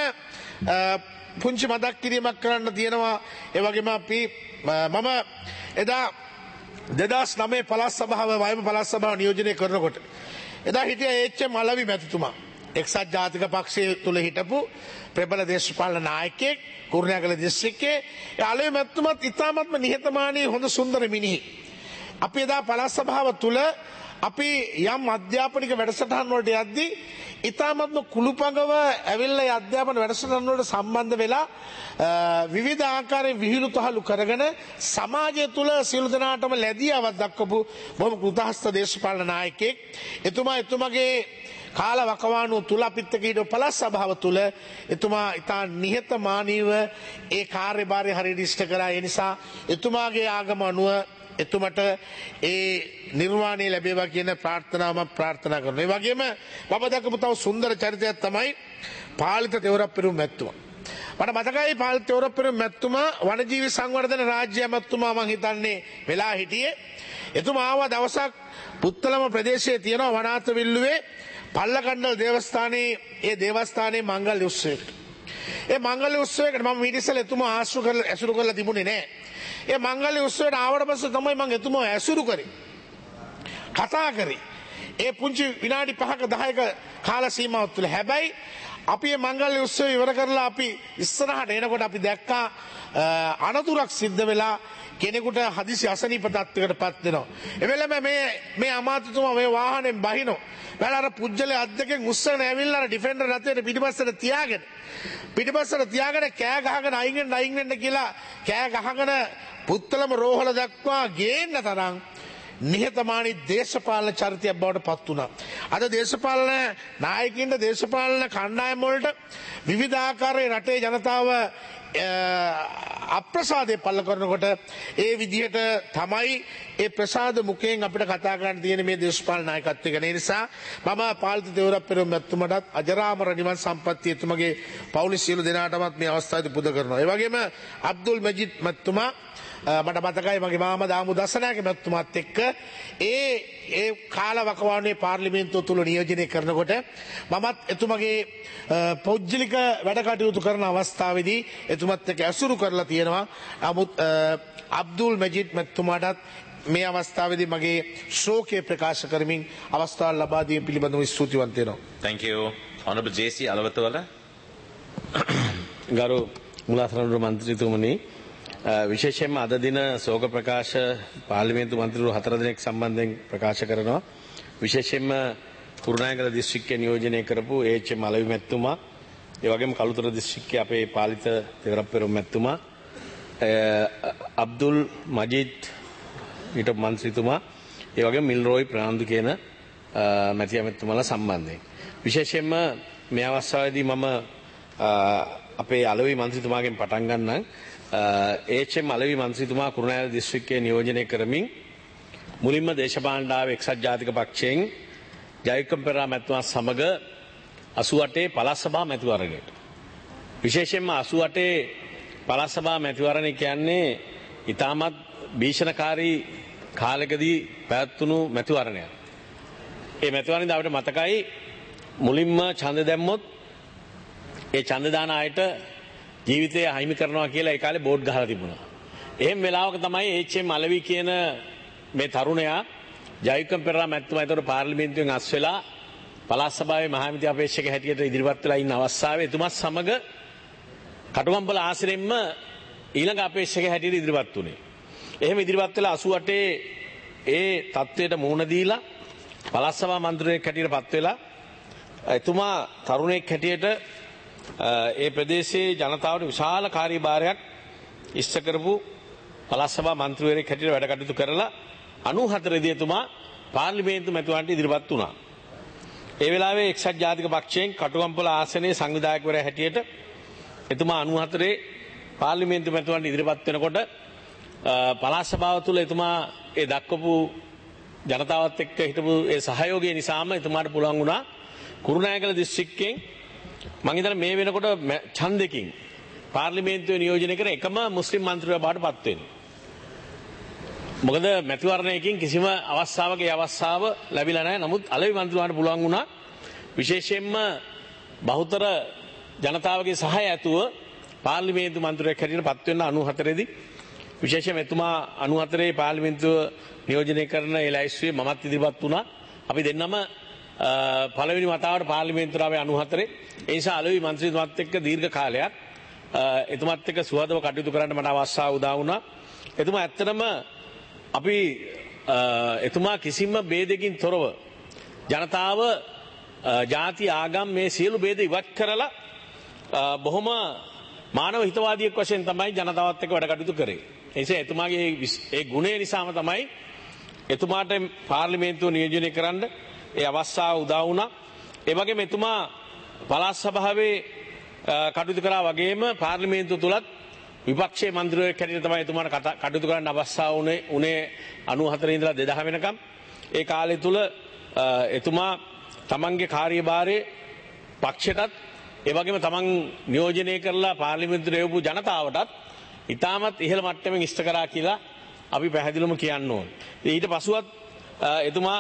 පුංචි මතක් කිරීමක් කරන්න තියෙනවා. ඒ වගේම අපි මම එදා 2009 පළාත් සභාව වයඹ පළාත් සභාව නියෝජනය කරනකොට එදා හිටිය එච්.එම්. අලවි මැතිතුමා එක්සත් ජාතික පක්ෂය තුල හිටපු ප්‍රබල දේශපාලන නායකයෙක් කුරුණෑගල දිස්ත්‍රික්කයේ. ඒ අලවි මැතිතුමාත් ඉතාමත්ම නිහතමානී හොඳ සුන්දර මිනිහෙක්. අපි එදා පළාත් සභාව තුල අපි යම් අධ්‍යාපනික වැඩසටහන් වලට යද්දී ඉතාමත්ම කුළුපගව ඇවිල්ලා ඒ අධ්‍යාපන වැඩසටහන් වලට සම්බන්ධ වෙලා විවිධ ආකාරයෙන් විහිළු තහළු කරගෙන සමාජය තුල සියලු දෙනාටම ලැබියාවක් දක්වපු බොහොම කෘතහස්ත දේශපාලන නායකයෙක්. එතුමාගේ කාල වකවානුව තුල අපිත් එක්ක හිටපු පළාත් සභාව තුල එතුමා ඉතා නිහතමානීව ඒ කාර්යභාරය හරියට ඉෂ්ට කරා. ඒ නිසා එතුමාගේ ආගම අනුව එතුමට ඒ නිර්වාණය ලැබේවා කියන ප්‍රාර්ථනාව මම ප්‍රාර්ථනා කරනවා. ඒ වගේම මම දැකපු තව සුන්දර චරිතයක් තමයි පාලිත තෙවරප්පෙරුම් මැතිතුමා. මට මතකයි පාලිත තෙවරප්පෙරුම් මැතිතුමා වනජීවි සංවර්ධන රාජ්‍ය මැතිතුමා මං හිතන්නේ වෙලා හිටියේ. එතුමා ආව දවසක් පුත්තලම ප්‍රදේශයේ තියෙන වනාත විල්ලුවේ පල්ලකණ්ඩල දේවස්ථානයේ ඒ දේවස්ථානයේ මංගල්‍ය උත්සවයකට. ඒ මංගල්‍ය උත්සවයකට මම ඊට ඉස්සෙල්ලා එතුමා ඇසුරු කරලා තිබුණේ නැහැ. ඒ මංගල්‍ය උත්සවයට ආවට පස්සේ තමයි මම එතුමාව ඇසුරු කරේ. කතා කරේ. ඒ පුංචි විනාඩි 5ක 10ක කාල සීමාව තුළ. හැබැයි අපි මේ මංගල්‍ය උත්සවය ඉවර කරලා අපි ඉස්සරහට එනකොට අපි දැක්කා අනතුරක් සිද්ධ වෙලා කෙනෙකුට හදිසි අසනීප තත්ත්වයකට පත් වෙනවා. ඒ වෙලෙම මේ අමාත්‍යතුමා මේ වාහනයෙන් බහිනවා. වැල අර පුජ්‍යලේ අත් දෙකෙන් උස්සගෙන ඇවිල්ලා අර ඩිෆෙන්ඩර් රථයට පිටිපස්සට තියාගෙන කෑ ගහගෙන අයින් වෙන්න කියලා කෑ ගහගෙන පුත්තලම රෝහල දක්වා ගේන්න තරම් නිහතමානී දේශපාලන චරිතයක් බවට පත් වුණා. අද දේශපාලන නායකින්ට දේශපාලන කණ්ඩායම් වලට විවිධ ආකාරයේ රටේ ජනතාව අප්‍රසාදය පළ කරනකොට ඒ විදිහට තමයි ඒ ප්‍රසාද මුඛයෙන් අපිට කතා කරන්න තියෙන මේ දේශපාලන නායකත්වය ගැන. ඒ නිසා මම පාලිත තෙවරප්පෙරුම් මැතිතුමටත් අජරාමර නිවන් සම්පත්තිය එතුමගේ පවුලේ සියලු දෙනාටමත් මේ අවස්ථාවේදී පුද කරනවා. ඒ වගේම අබ්දුල් මජීද් මැතිතුමා මට මතකයි මගේ මාමා දාමු දසනායක මැතිතුමාත් එක්ක ඒ කාල වකවානුවේ පාර්ලිමේන්තුව තුල නියෝජනය කරනකොට මමත් එතුමගේ පෞද්ගලික වැඩ කටයුතු කරන අවස්ථාවේදී එතුමත් එක්ක ඇසුරු කරලා තියෙනවා. නමුත් අබ්දුල් මජීද් මැතිතුමාටත් මේ අවස්ථාවේදී මගේ ශෝකය ප්‍රකාශ කරමින් අවස්ථාව ලබා දීම පිළිබඳව ස්තුතිවන්ත වෙනවා. Thank you. Honorable JC අලවතවල. ගරු මුලාසරණුරු මන්ත්‍රීතුමනි, විශේෂයෙන්ම අද දින ශෝක ප්‍රකාශ පාර්ලිමේන්තු මන්ත්‍රීවරු 4 දෙනෙක් සම්බන්ධයෙන් ප්‍රකාශ කරනවා. විශේෂයෙන්ම කුරුණෑගල දිස්ත්‍රික්කයේ නියෝජනය කරපු එච්.එම්. අලවි මැතිතුමා, ඒ වගේම කළුතර දිස්ත්‍රික්කයේ අපේ පාලිත තෙවරප්පෙරුම් මැතිතුමා, අබ්දුල් මජීද් හිටපු මන්ත්‍රීතුමා, ඒ වගේම මිල්රෝයි ප්‍රනාන්දු කියන මැතිතුමාලා සම්බන්ධයෙන් විශේෂයෙන්ම මේ අවස්ථාවේදී මම අපේ අලවි මන්ත්‍රීතුමාගෙන් පටන් ගන්නම්. එච්.එම්. අලවි මන්ත්‍රීතුමා කුරුණෑගල දිස්ත්‍රික්කයේ නියෝජනය කරමින් මුලින්ම දේශපාලන එක්සත් ජාතික පක්ෂයෙන් ජයවික්‍රම පෙරේරා මැතිතුමා සමග 88 පළාත් සභා මැතිවරණයට, විශේෂයෙන්ම 88 පළාත් සභා මැතිවරණය කියන්නේ ඉතාමත් භීෂණකාරී කාලයකදී පැවැත්වුණු මැතිවරණයක්. ඒ මැතිවරණයේදී අපිට මතකයි මුලින්ම ඡන්ද දැම්මොත් ඒ ඡන්ද දාන අයට ජීවිතය අහිමි කරනවා කියලා ඒ කාලේ බෝඩ් ගහලා තිබුණා. එහෙම වෙලාවක තමයි එච්.එම්. අලවි කියන මේ තරුණයා ජයවික්‍රම පෙරේරා මැතිතුමා ඒතකොට පාර්ලිමේන්තුවෙන් අස් වෙලා පළාත් සභාවේ මහාමිති අපේක්ෂක හැටියට ඉදිරිපත් වෙලා ඉන්න අවස්ථාවේ එතුමත් සමග කටුගම්බල ආසනෙන්ම ඊළඟ අපේක්ෂක හැටියට ඉදිරිපත් වුණේ. එහෙම ඉදිරිපත් වෙලා 88 ඒ තත්ත්වයට මුහුණ දීලා පළාත් සභා මන්ත්‍රීයෙක් හැටියට පත් වෙලා එතුමා තරුණයෙක් හැටියට ඒ ප්‍රදේශයේ ජනතාවට විශාල කාර්යභාරයක් ඉෂ්ට කරපු පළාත් සභා මන්ත්‍රීවරයෙක් හැටියට වැඩ කටයුතු කරලා 94 දී එතුමා පාර්ලිමේන්තු මැතිවරණයට ඉදිරිපත් වුණා. ඒ වෙලාවේ එක්සත් ජාතික පක්ෂයෙන් කටුගම්පොළ ආසනයේ සංවිධායකවරයා හැටියට එතුමා 94 පාර්ලිමේන්තු මැතිවරණයට ඉදිරිපත් වෙනකොට පළාත් සභාව තුළ එතුමා ඒ දක්වපු ජනතාවත් එක්ක හිටපු ඒ සහයෝගය නිසාම එතුමාට පුළුවන් වුණා කුරුණෑගල දිස්ත්‍රික්කයෙන් මම හිතන්නේ මේ වෙනකොට ඡන්දකින් පාර්ලිමේන්තුවේ නියෝජනය කරන එකම මුස්ලිම් මන්ත්‍රීවරයා බවට පත් වෙන්නේ. මොකද මැතිවරණයකින් කිසිම අවස්ථාවක ඒ අවස්ථාව ලැබිලා නැහැ. නමුත් අලෙවි මන්ත්‍රීවරයාට පුළුවන් වුණා විශේෂයෙන්ම බහුතර ජනතාවගේ සහාය ඇතුව පාර්ලිමේන්තු මන්ත්‍රීවරයෙක් හැටියට පත් වෙන්න 94 දී විශේෂයෙන්ම එතුමා 94 පාර්ලිමේන්තුව නියෝජනය කරන ඒ ලැයිස්තුවේ මමත් ඉදිරිපත් වුණා. අපි දෙන්නම පළවෙනි වතාවට පාර්ලිමේන්තුවට ආවේ 94. ඒ නිසා අලෙවි මන්ත්‍රීතුමත් එක්ක දීර්ඝ කාලයක් එතුමත් එක්ක සුහදව කටයුතු කරන්න මට අවස්ථාව උදා වුණා. එතුමා ඇත්තටම අපි එතුමා කිසිම ભેදකින් තොරව ජනතාව ජාති ආගම් මේ සියලු ભેද ඉවත් කරලා බොහොම මානව හිතවාදියෙක් වශයෙන් තමයි ජනතාවත් එක්ක වැඩ කටයුතු කරේ. ඒ නිසා එතුමාගේ ඒ ගුණය නිසාම තමයි එතුමාට පාර්ලිමේන්තුව නියෝජනය කරන්න ඒ අවස්ථාව උදා වුණා. ඒ වගේම එතුමා පළාත් සභාවේ කටයුතු කරා වගේම පාර්ලිමේන්තුව තුලත් විපක්ෂයේ මන්ත්‍රීවරයෙක් හැටියට තමයි එතුමාට කටයුතු කරන්න අවස්ථාව උනේ 94 ඉඳලා 2000 වෙනකම්. ඒ කාලය තුල එතුමා තමන්ගේ කාර්යභාරයේ පක්ෂයටත් ඒ වගේම තමන් නියෝජනය කරලා පාර්ලිමේන්තුවට එවපු ජනතාවටත් ඉතාමත් ඉහළ මට්ටමින් ඉෂ්ට කරා කියලා අපි පැහැදිලිවම කියන්න ඕනේ. ඊට පසුවත් එතුමා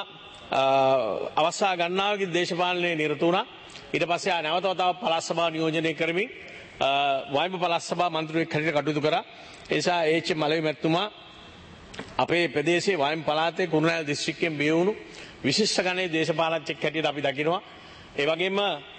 අවස්ථා ගණනාවකදී දේශපාලනයේ නිරත වුණා. ඊට පස්සේ නැවත වතාවක් පළාත් සභාව නියෝජනය කරමින් වයිඹ පළාත් සභා මන්ත්‍රීවරයෙක් හැටියට කටයුතු කරා. ඒ නිසා ඒ.එච්.එම්. මලවි මැතිතුමා අපේ ප්‍රදේශයේ වයිඹ පළාතේ කුරුණෑගල දිස්ත්‍රික්කයෙන් බිහි වුණු විශිෂ්ට ගණයේ දේශපාලනඥයෙක් හැටියට අපි දකිනවා. ඒ වගේම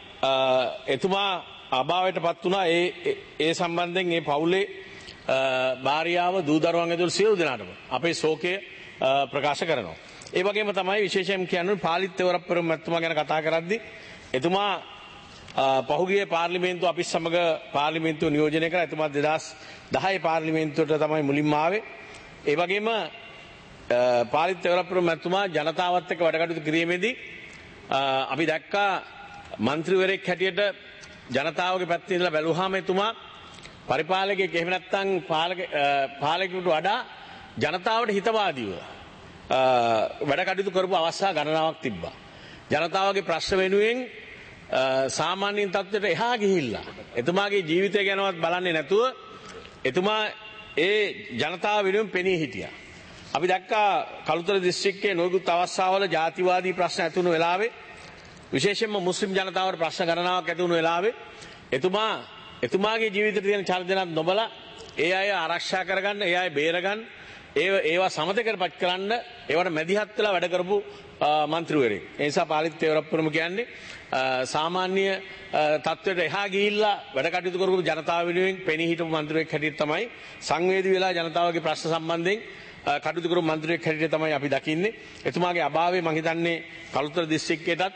එතුමා අභාවයට පත් වුණා ඒ සම්බන්ධයෙන් මේ පවුලේ භාර්යාව දූ දරුවන් ඇතුළු සියලු දෙනාටම අපේ ශෝකය ප්‍රකාශ කරනවා. ඒ වගේම තමයි විශේෂයෙන් කියන්නේ පාලිත් තෙවරප්පුරම් මැතිතුමා ගැන කතා කරද්දී එතුමා පහුගිය පාර්ලිමේන්තුව අපි සමග පාර්ලිමේන්තුව නියෝජනය කරා. එතුමා 2010 පාර්ලිමේන්තුවට තමයි මුලින්ම ආවේ. ඒ වගේම පාලිත් තෙවරප්පුරම් මැතිතුමා ජනතාවත් එක්ක වැඩ කටයුතු කිරීමේදී අපි දැක්කා මන්ත්‍රීවරයෙක් හැටියට ජනතාවගේ පැත්තේ ඉඳලා බැලුවාම එතුමා පරිපාලකයෙක් එහෙම නැත්නම් පාලකයෙකුට වඩා ජනතාවට හිතවාදීව වැඩ කටයුතු කරපු අවස්ථා ගණනාවක් තිබ්බා. ජනතාවගේ ප්‍රශ්න වෙනුවෙන් සාමාන්‍යයෙන් තත්ත්වයට එහා ගිහිල්ලා එතුමාගේ ජීවිතය ගැනවත් බලන්නේ නැතුව එතුමා ඒ ජනතාව වෙනුවෙන් පෙනී හිටියා. අපි දැක්කා කළුතර දිස්ත්‍රික්කයේ නොයෙකුත් අවස්ථාවල ජාතිවාදී ප්‍රශ්න ඇති වුණු වෙලාවේ විශේෂයෙන්ම මුස්ලිම් ජනතාවට ප්‍රශ්න ගණනාවක් ඇති වුණු වෙලාවේ එතුමාගේ ජීවිතේ තියෙන චරිතයන් නොබලා ඒ අය ආරක්ෂා කරගන්න, ඒ අය බේරගන්න, ඒවා සමතකරපත් කරන්න ඒවට මැදිහත් වෙලා වැඩ කරපු මන්ත්‍රීවරයෙක්. ඒ නිසා පාලිත් තෙවරප්පුරම කියන්නේ සාමාන්‍ය තත්ත්වයට එහා ගිහිල්ලා වැඩ කටයුතු කරපු ජනතාව වෙනුවෙන් පෙනී හිටපු මන්ත්‍රීවරයෙක් හැටියට තමයි සංවේදී වෙලා ජනතාවගේ ප්‍රශ්න සම්බන්ධයෙන් කටයුතු කරපු මන්ත්‍රීවරයෙක් හැටියට තමයි අපි දකින්නේ. එතුමාගේ අභාවය මම හිතන්නේ කළුතර දිස්ත්‍රික්කයටත්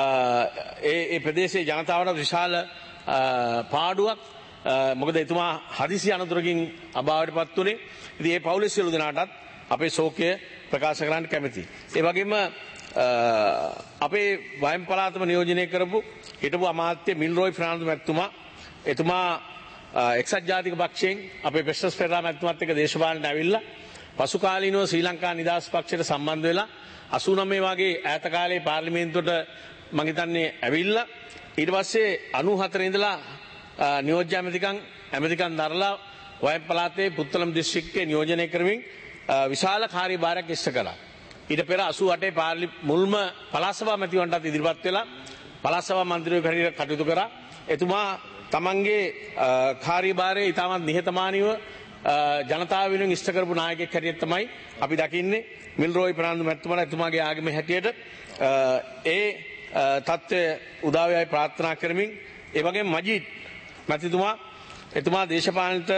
ඒ ප්‍රදේශයේ ජනතාවට විශාල පාඩුවක්. මොකද එතුමා හදිසි අනතුරකින් අභාවයට පත් වුණේ. ඉතින් ඒ පවුලේ සියලු දෙනාටත් අපේ ශෝකය ප්‍රකාශ කරන්න කැමැතියි. ඒ වගේම අපේ වයිම් පළාතම නියෝජනය කරපු හිටපු අමාත්‍ය මිල්රෝයි ෆර්නාන්ඩෝ මැතිතුමා එතුමා එක්සත් ජාතික පක්ෂයෙන් අපේ පෙස්ටස් පෙරේරා මැතිතුමාත් එක්ක දේශපාලනයට ඇවිල්ලා පසු කාලීනව ශ්‍රී ලංකා නිදහස් පක්ෂයට සම්බන්ධ වෙලා 89 වගේ ඈත කාලේ පාර්ලිමේන්තුවට මම හිතන්නේ ඇවිල්ලා ඊට පස්සේ 94 ඉඳලා නියෝජ්‍ය ඇමතිකම් දරලා වයිම් පළාතේ පුත්තලම් දිස්ත්‍රික්කයේ නියෝජනය කරමින් විශාල කාර්යභාරයක් ඉෂ්ට කළා. ඊට පෙර 88 මුල්ම පළාත් සභා මැතිවරණයටත් ඉදිරිපත් වෙලා පළාත් සභා මන්ත්‍රීවරයෙක් හැටියට කටයුතු කරා. එතුමා තමන්ගේ කාර්යභාරයේ ඉතාමත් නිහතමානීව ජනතාව වෙනුවෙන් ඉෂ්ට කරපු නායකයෙක් හැටියට තමයි අපි දකින්නේ මිල්රෝයි ප්‍රනාන්දු මැතිතුමාලා එතුමාගේ ආගමේ හැටියට ඒ තත්ත්වය උදා වේයි ප්‍රාර්ථනා කරමින් ඒ වගේම මජීද් මැතිතුමා එතුමා දේශපාලනයට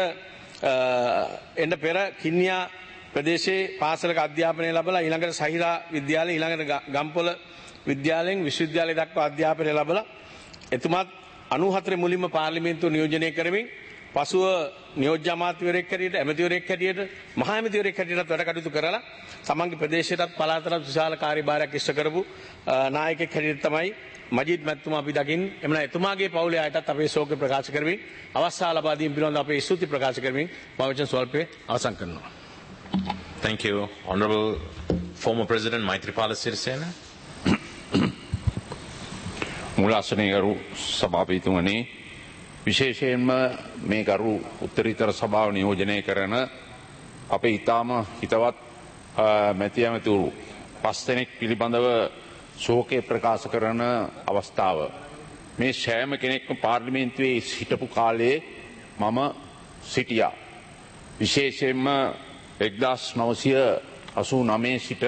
එන්න පෙර කින්නියා ප්‍රදේශයේ පාසලක අධ්‍යාපනය ලැබලා ඊළඟට සහිරා විද්‍යාලය ඊළඟට ගම්පොළ විද්‍යාලයෙන් විශ්වවිද්‍යාලය දක්වා අධ්‍යාපනය ලැබලා එතුමාත් 94 මුලින්ම පාර්ලිමේන්තුව නියෝජනය කරමින් පසුව නියෝජ්‍ය අමාත්‍යවරයෙක් හැටියට ඇමතිවරයෙක් හැටියට මහා ඇමතිවරයෙක් හැටියට වැඩ කටයුතු කරලා තමන්ගේ ප්‍රදේශයටත් පළාතටත් විශාල කාර්යභාරයක් ඉෂ්ට කරපු නායකයෙක් හැටියට තමයි මජීද් මැතිතුමා අපි දකින්නේ. එමන එතුමාගේ පවුලේ අයටත් අපේ ශෝක ප්‍රකාශ කරමින් අවස්ථාව ලබා දීම පිළිබඳව අපේ ස්තුති ප්‍රකාශ කරමින් මම වචන ස්වල්පේ අවසන් කරනවා. Thank you. Honorable former President Maithripala Sirisena. මුලාසනයකරු සභාපතිතුමනි විශේෂයෙන්ම මේ ගරු උත්තරීතර සභාව නියෝජනය කරන අපේ ඉතාම හිතවත් මැති ඇමතිවරු පස් දෙනෙක් පිළිබඳව ශෝකය ප්‍රකාශ කරන අවස්ථාව මේ සෑම කෙනෙක්ම පාර්ලිමේන්තුවේ හිටපු කාලයේ මම සිටියා විශේෂයෙන්ම 1989 සිට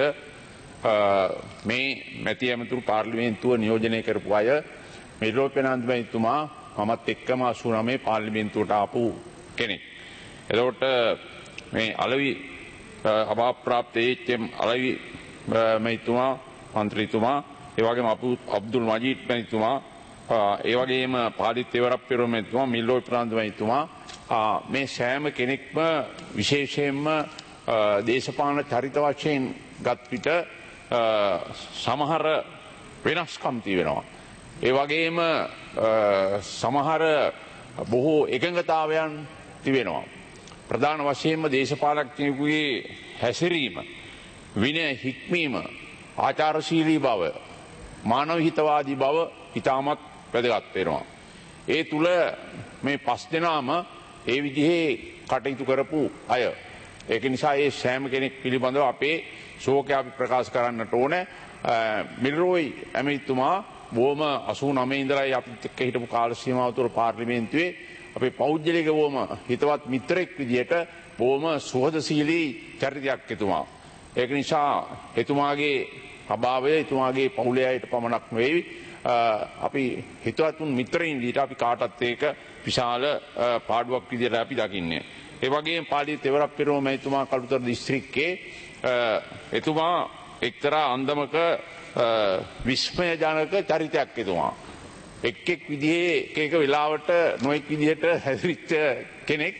මේ මැති ඇමතුරු පාර්ලිමේන්තුව නියෝජනය කරපු අය මෙලෝ පෙනාන්දුමතුමා මමත් එක්කම 89 පාර්ලිමේන්තුවට ආපු කෙනෙක්. එතකොට මේ අලවි අභාප්‍රාප්ත ඒච්.එම්. අලවි මැතිතුමා මන්ත්‍රීතුමා ඒ වගේම අබ්දුල් මජීද් මැතිතුමා ඒ වගේම පාලිත් තෙවරප්පෙරුම මැතිතුමා මිල්ලෝ පෙනාන්දුමතුමා මේ සෑම කෙනෙක්ම විශේෂයෙන්ම දේශපාලන චරිත වශයෙන් ගත් විට සමහර වෙනස්කම් තිබෙනවා. ඒ වගේම සමහර බොහෝ එකඟතාවයන් තිබෙනවා. ප්‍රධාන වශයෙන්ම දේශපාලඥයෙකුගේ හැසිරීම, විනය හික්මීම, ආචාරශීලී බව, මානව හිතවාදී බව ඉතාමත් වැදගත් වෙනවා. ඒ තුල මේ පස් දෙනාම ඒ විදිහේ කටයුතු කරපු අය. ඒක නිසා ඒ සෑම කෙනෙක් පිළිබඳව අපේ ශෝකය අපි ප්‍රකාශ කරන්නට ඕනේ. මිල්රෝයි ඇමතිතුමා බොහොම 89 ඉඳලා අපිත් එක්ක හිටපු කාල සීමාව තුළ පාර්ලිමේන්තුවේ අපේ පෞද්ගලික බොහොම හිතවත් මිත්‍රෙක් විදියට බොහොම සුහදශීලී චරිතයක් එතුමා. ඒක නිසා එතුමාගේ අභාවය එතුමාගේ පවුලේ අයට පමණක් නෙවෙයි අපි හිතවත්තුන් මිත්‍රයින් විදියට අපි කාටත් ඒක විශාල පාඩුවක් විදියට අපි දකින්නේ. ඒ වගේම පාලිත් තෙවරප්පෙරුම මැතිතුමා කළුතර දිස්ත්‍රික්කයේ එතුමා එක්තරා අන්දමක විස්මයජනක චරිතයක් එතුමා. එක් විදිහේ එක වෙලාවට නොඑක් විදිහට හැසිරිච්ච කෙනෙක්.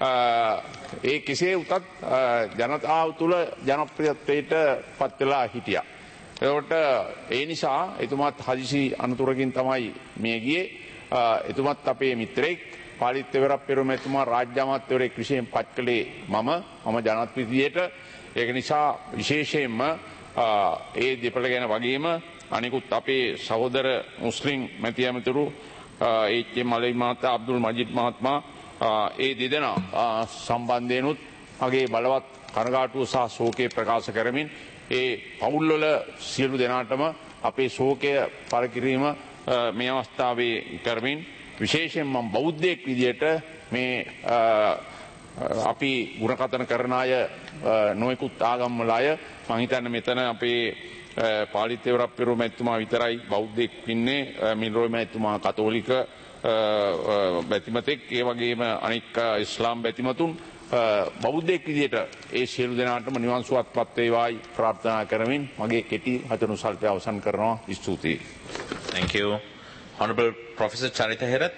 ඒ කෙසේ උතත් ජනතාව තුළ ජනප්‍රියත්වයට පත් වෙලා හිටියා. එතකොට ඒ නිසා එතුමාත් හදිසි අනතුරකින් තමයි මිය ගියේ. එතුමත් අපේ මිත්‍රෙක්. පාලිත් තෙවරප්පෙරුම එතුමා රාජ්‍ය අමාත්‍යවරයෙක් විශේෂයෙන් පත් කළේ මම ජනප්‍රතිනිධියට. ඒක නිසා විශේෂයෙන්ම ඒ දෙපළ ගැන වගේම අනිකුත් අපේ සහෝදර මුස්ලිම් මැති ඇමතුරු ඒච්.එම්. අලවි මහතා අබ්දුල් මජීද් මහත්මයා ඒ දෙදෙනා සම්බන්ධයෙන්ුත් මගේ බලවත් කනගාටුව සහ ශෝකය ප්‍රකාශ කරමින් ඒ පවුල්වල සියලු දෙනාටම අපේ ශෝකය පළ කිරීම මේ අවස්ථාවේ කරමින් විශේෂයෙන් මම බෞද්ධයෙක් විදියට මේ අපි ගුණකථන කරන අය නොයෙකුත් ආගම්වල අය මම හිතන්නේ මෙතන අපේ පාලිත් තෙවරප්පෙරුම මැතිතුමා විතරයි බෞද්ධයෙක් ඉන්නේ. මිල්රෝයි මැතිතුමා කතෝලික බැතිමතෙක්. ඒ වගේම අනික් ඉස්ලාම් බැතිමතුන් බෞද්ධයෙක් විදියට ඒ සියලු දෙනාටම නිවන් සුවපත් වේවායි ප්‍රාර්ථනා කරමින් මගේ කෙටි වචන සල්පය අවසන් කරනවා. ස්තුතියි. Thank you. Honorable Professor Charita Herath.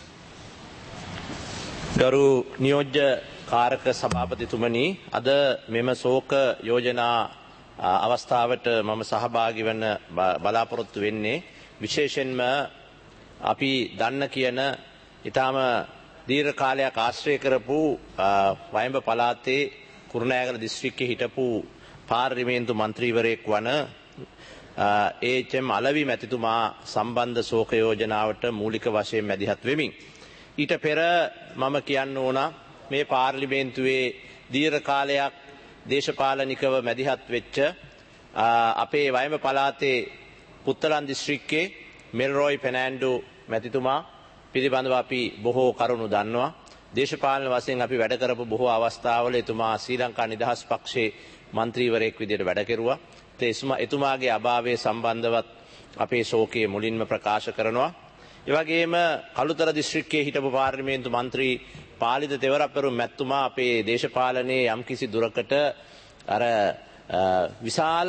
ගරු නියෝජ්‍ය කාරක සභාපතිතුමනි, අද මෙම ශෝක යෝජනා අවස්ථාවට මම සහභාගී වන බලාපොරොත්තු වෙන්නේ විශේෂයෙන්ම අපි දන්න කියන ඊටාම දීර්ඝ කාලයක් ආශ්‍රය කරපු වයඹ පළාතේ කුරුණෑගල දිස්ත්‍රික්කයේ හිටපු පාර්ලිමේන්තු මන්ත්‍රීවරයෙක් වන ඒච්.එම්. අලවි මැතිතුමා සම්බන්ධ ශෝක යෝජනාවට මූලික වශයෙන් මැදිහත් වෙමින් ඊට පෙර මම කියන්න ඕන මේ පාර්ලිමේන්තුවේ දීර්ඝ කාලයක් දේශපාලනිකව මැදිහත් වෙච්ච අපේ වයඹ පළාතේ පුත්තලන් දිස්ත්‍රික්කයේ මෙල්රෝයි පෙනෑන්ඩු මැතිතුමා පිළිබඳව අපි බොහෝ කරුණු දන්නවා. දේශපාලන වශයෙන් අපි වැඩ කරපු බොහෝ අවස්ථාවල එතුමා ශ්‍රී ලංකා නිදහස් පක්ෂයේ මන්ත්‍රීවරයෙක් විදිහට වැඩ කෙරුවා. එතුමාගේ අභාවය සම්බන්ධවත් අපේ ශෝකයේ මුලින්ම ප්‍රකාශ කරනවා. ඒ වගේම කළුතර දිස්ත්‍රික්කයේ හිටපු පාර්ලිමේන්තු මන්ත්‍රී පාලිත තෙවරප්පෙරුම මැතිතුමා අපේ දේශපාලනයේ යම්කිසි දුරකට අර විශාල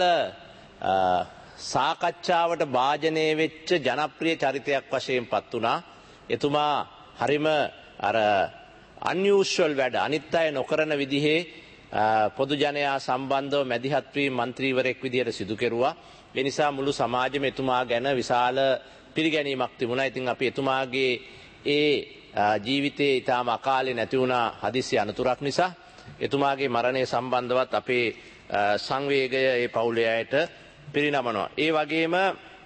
සාකච්ඡාවට භාජනය වෙච්ච ජනප්‍රිය චරිතයක් වශයෙන් පත් වුණා. එතුමා හරිම අර unusual වැඩ අනිත් අය නොකරන විදිහේ පොදු ජනයා සම්බන්ධව මැදිහත් වී මන්ත්‍රීවරයෙක් විදිහට සිදු කෙරුවා. ඒ නිසා මුළු සමාජෙම එතුමා ගැන විශාල පිළිගැනීමක් තිබුණා. ඉතින් අපි එතුමාගේ ඒ ජීවිතයේ ඊටම අකාලේ නැති වුණා හදිසි අනතුරක් නිසා. එතුමාගේ මරණය සම්බන්ධවත් අපේ සංවේගය ඒ පවුලේ අයට පිරිනමනවා. ඒ වගේම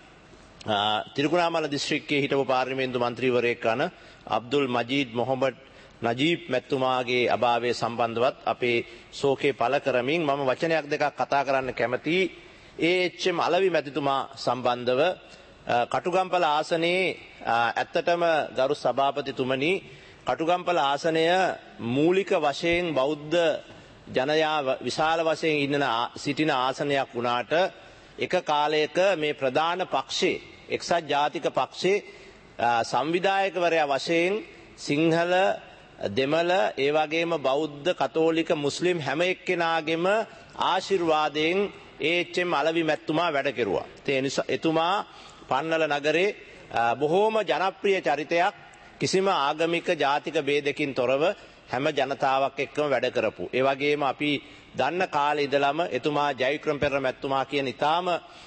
තිරිකුණාමල දිස්ත්‍රික්කයේ හිටපු පාර්ලිමේන්තු මන්ත්‍රීවරයෙක් වන අබ්දුල් මජීද් මොහොමඩ් නජීබ් මැතිතුමාගේ අභාවය සම්බන්ධවත් අපේ ශෝකේ පළ කරමින් මම වචනයක් දෙකක් කතා කරන්න කැමතියි. ඒ.එච්.එම්. අලවි මැතිතුමා සම්බන්ධව කටුගම්පල ආසනයේ ඇත්තටම ගරු සභාපතිතුමනි කටුගම්පල ආසනය මූලික වශයෙන් බෞද්ධ ජනයා විශාල වශයෙන් සිටින ආසනයක් වුණාට එක කාලයක මේ ප්‍රධාන පක්ෂේ එක්සත් ජාතික පක්ෂේ සංවිධායකවරයා වශයෙන් සිංහල දෙමළ ඒ වගේම බෞද්ධ කතෝලික මුස්ලිම් හැම එක්කෙනාගේම ආශිර්වාදයෙන් ඒ.එච්.එම්. අලවි මැතිතුමා වැඩ කෙරුවා. ඒ නිසා එතුමා පන්නල නගරේ බොහෝම ජනප්‍රිය චරිතයක් කිසිම ආගමික ජාතික ભેදකින් තොරව හැම ජනතාවක් එක්කම වැඩ කරපු. ඒ වගේම අපි දන්න කාලේ ඉඳලම එතුමා ජයවික්‍රම පෙරේරා මැතිතුමා කියන ඊටාම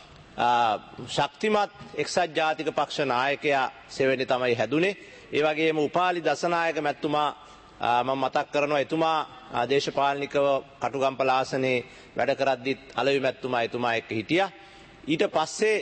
ශක්තිමත් එක්සත් ජාතික පක්ෂ නායකයා සෙවෙනි තමයි හැදුනේ. ඒ වගේම උපාලි දසනායක මැතිතුමා මම මතක් කරනවා එතුමා දේශපාලනිකව කටුගම්පල ආසනයේ වැඩ කරද්දිත් අලවි මැතිතුමා එතුමා එක්ක හිටියා. ඊට පස්සේ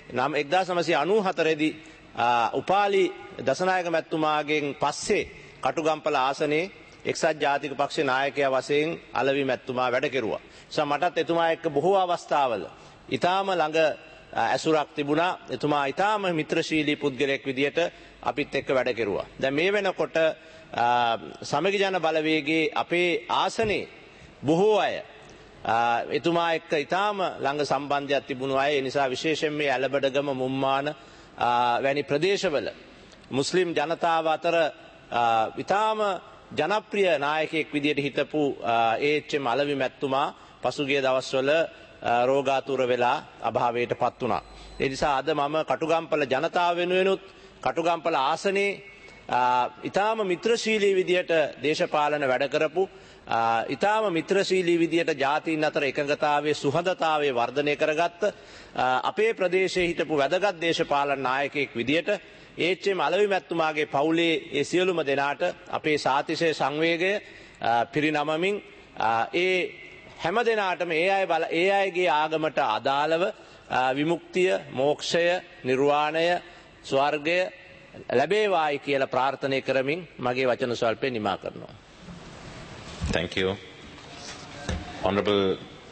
1994 දී උපාලි දසනායක මැතිතුමාගෙන් පස්සේ කටුගම්පල ආසනයේ එක්සත් ජාතික පක්ෂේ නායකයා වශයෙන් අලවි මැතිතුමා වැඩ කෙරුවා. මටත් එතුමා එක්ක බොහෝ අවස්ථාවල ඊටාම ළඟ ඇසුරක් තිබුණා. එතුමා ඊටාම මිත්‍රශීලී පුද්ගලයෙක් විදියට අපිත් එක්ක වැඩ කෙරුවා. දැන් මේ වෙනකොට සමගි ජන බලවේගයේ අපේ ආසනයේ බොහෝ අය එතුමා එක්ක ඊටාම ළඟ සම්බන්ධයක් තිබුණු අය. ඒ නිසා විශේෂයෙන් මේ ඇලබඩගම මුම්මාන වැනි ප්‍රදේශවල මුස්ලිම් ජනතාව අතර ඊටාම ජනප්‍රිය නායකයෙක් විදියට හිටපු ඒ.එච්.එම්. අලවි මැතිතුමා පසුගිය දවස්වල රෝගාතුර වෙලා අභාවයට පත් වුණා. ඒ නිසා අද මම කටුගම්පල ජනතාව වෙනුවෙනුත් කටුගම්පල ආසනයේ ඊටාම මිත්‍රශීලී විදියට දේශපාලන වැඩ කරපු ඊටාම මිත්‍රශීලී විදියට ජාතීන් අතර එකඟතාවයේ සුහදතාවයේ වර්ධනය කරගත්ත අපේ ප්‍රදේශයේ හිටපු වැදගත් දේශපාලන නායකයෙක් විදියට ඒ.එච්.එම්. අලවි මැතිතුමාගේ පවුලේ ඒ සියලුම දෙනාට අපේ සාතිශය සංවේගය පිරිනමමින් ඒ හැම දෙනාටම ඒ අයගේ ආගමට අදාළව විමුක්තිය, මෝක්ෂය, නිර්වාණය, ස්වර්ගය ලැබේවායි කියලා ප්‍රාර්ථනා කරමින් මගේ වචන ස්වල්පේ නිමා කරනවා. Thank you. Honorable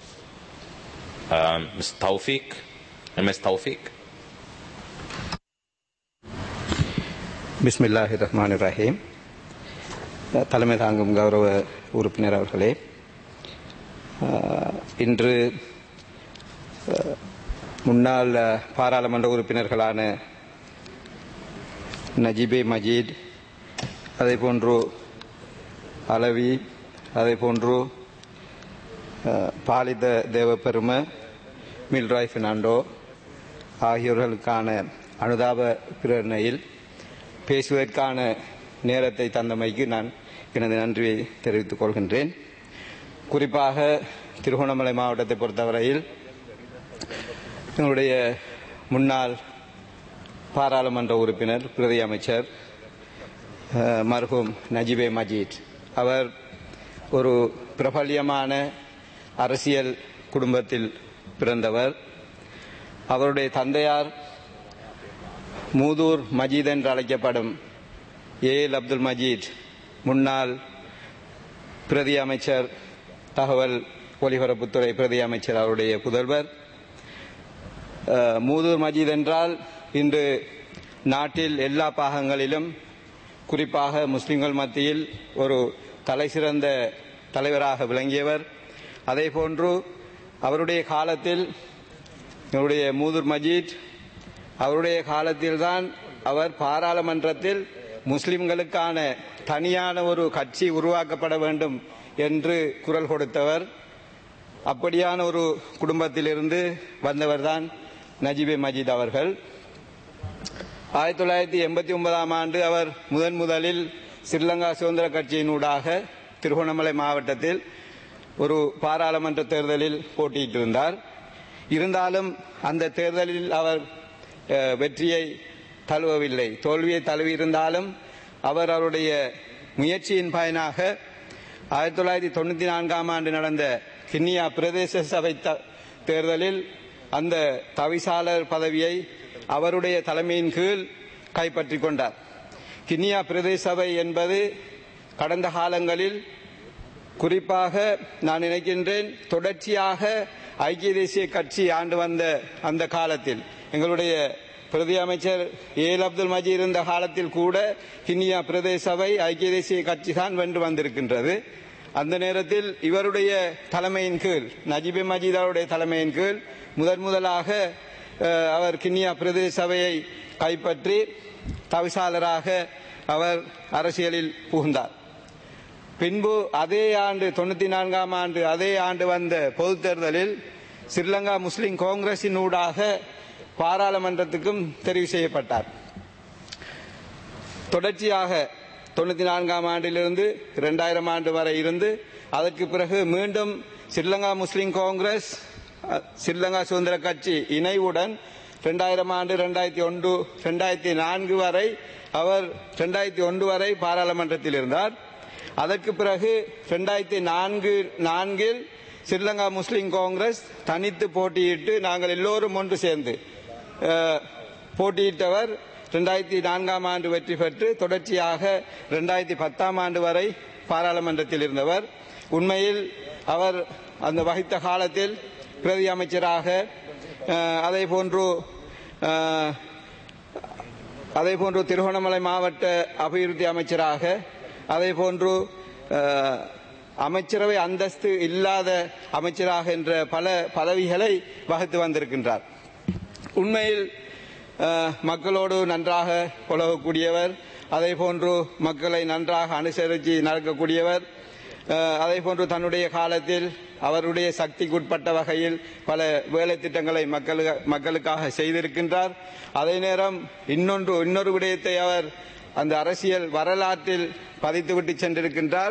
Ms. Tawfiq, MS Tawfiq. பிஸ்மில்லாஹிர்ரஹ்மானிர்ரஹீம். தலைமை தாங்கும் கௌரவ உறுப்பினர் அவர்களே, இன்று முன்னாள் பாராளுமன்ற உறுப்பினர்களான நஜீபே மஜீத், அதேபோன்று அலவி, அதேபோன்று பாலித தேவபெரும, மில்ராய் பெர்னாண்டோ ஆகியோர்களுக்கான அனுதாப பிரேரணையில் பேசுவதற்கான நேரத்தை தந்தமைக்கு நான் எனது நன்றியை தெரிவித்துக் கொள்கின்றேன். குறிப்பாக திருகோணமலை மாவட்டத்தை பொறுத்தவரையில் எங்களுடைய முன்னாள் பாராளுமன்ற உறுப்பினர் பிரதி அமைச்சர் மர்ஹூம் நஜீபே மஜீத் அவர் ஒரு பிரபல்யமான அரசியல் குடும்பத்தில் பிறந்தவர். அவருடைய தந்தையார் மூதூர் மஜீத் என்று அழைக்கப்படும் ஏஎல் அப்துல் மஜீத், முன்னாள் பிரதி அமைச்சர், தகவல் ஒலிபரப்புத்துறை பிரதி அமைச்சர், அவருடைய புதல்வர். மூதூர் மஜீத் என்றால் இன்று நாட்டில் எல்லா பாகங்களிலும் குறிப்பாக முஸ்லிம்கள் மத்தியில் ஒரு தலைசிறந்த தலைவராக விளங்கியவர். அதேபோன்று அவருடைய காலத்தில் அவருடைய மூதூர் மஜீத் அவருடைய காலத்தில்தான் அவர் பாராளுமன்றத்தில் முஸ்லிம்களுக்கான தனியான ஒரு கட்சி உருவாக்கப்பட வேண்டும் என்று குரல் கொடுத்தவர். அப்படியான ஒரு குடும்பத்திலிருந்து வந்தவர்தான் நஜீபே மஜீத் அவர்கள். 1989ஆம் ஆண்டு அவர் முதலில் ஸ்ரீலங்கா சுதந்திர கட்சியினூடாக திருகோணமலை மாவட்டத்தில் ஒரு பாராளுமன்ற தேர்தலில் போட்டியிட்டிருந்தார். இருந்தாலும் அந்த தேர்தலில் அவர் வெற்றியை தழுவவில்லை. தோல்வியை தழுவியிருந்தாலும் அவர் அவருடைய முயற்சியின் பயனாக 1994ஆம் ஆண்டு நடந்த கிண்ணியா பிரதேச சபை தேர்தலில் அந்த தவிசாளர் பதவியை அவருடைய தலைமையின் கீழ் கைப்பற்றிக் கொண்டார். கிண்ணியா பிரதேச சபை என்பது கடந்த காலங்களில் குறிப்பாக நான் நினைக்கின்றேன் தொடர்ச்சியாக ஐக்கிய தேசிய கட்சி ஆண்டு வந்த அந்த காலத்தில் எங்களுடைய பிரதி அமைச்சர் அப்துல் மஜீத் இருந்த காலத்தில் கூட கிண்ணியா பிரதேச சபை ஐக்கிய தேசிய கட்சி தான் வென்று வந்திருக்கின்றது. அந்த நேரத்தில் இவருடைய தலைமையின் கீழ் நஜீபே மஜீத் அவருடைய தலைமையின் கீழ் முதலாக அவர் கிண்ணியா பிரதேச சபையை கைப்பற்றி தவிசாளராக அவர் அரசியலில் புகுந்தார். பின்பு அதே ஆண்டு 94ஆம் ஆண்டு அதே ஆண்டு வந்த பொதுத் தேர்தலில் ஸ்ரீலங்கா முஸ்லிம் காங்கிரசின் ஊடாக பாராளுமன்றத்துக்கும் தெரிவு செய்யப்பட்டார். தொடர்ச்சியாக 94ஆம் ஆண்டிலிருந்து 2000 ஆண்டு வரை இருந்து அதற்கு பிறகு மீண்டும் ஸ்ரீலங்கா முஸ்லிம் காங்கிரஸ் ஸ்ரீலங்கா சுதந்திர கட்சி இணைவுடன் 2000 ஆண்டு 2001 2004 வரை அவர் 2001 வரை பாராளுமன்றத்தில் இருந்தார். அதற்கு பிறகு 2004 ஸ்ரீலங்கா முஸ்லிம் காங்கிரஸ் தனித்து போட்டியிட்டு நாங்கள் எல்லோரும் ஒன்று சேர்ந்து போட்டியிட்டவர் 2004ஆம் ஆண்டு வெற்றி பெற்று தொடர்ச்சியாக 2010ஆம் ஆண்டு வரை பாராளுமன்றத்தில் இருந்தவர். உண்மையில் அவர் அந்த வகித்த காலத்தில் பிரதி அமைச்சராக அதேபோன்று திருகோணமலை மாவட்ட அபிவிருத்தி அமைச்சராக அதேபோன்று அமைச்சரவை அந்தஸ்து இல்லாத அமைச்சராக என்ற பல பதவிகளை வகித்து வந்திருக்கின்றார். உண்மையில் மக்களோடு நன்றாக பழகக்கூடியவர், அதேபோன்று மக்களை நன்றாக அனுசரித்து நடக்கக்கூடியவர், அதேபோன்று தன்னுடைய காலத்தில் அவருடைய சக்திக்குட்பட்ட வகையில் பல வேலை திட்டங்களை மக்களுக்காக செய்திருக்கின்றார். அதே நேரம் இன்னொரு விடயத்தை அவர் அந்த அரசியல் வரலாற்றில் பதித்துவிட்டு சென்றிருக்கின்றார்.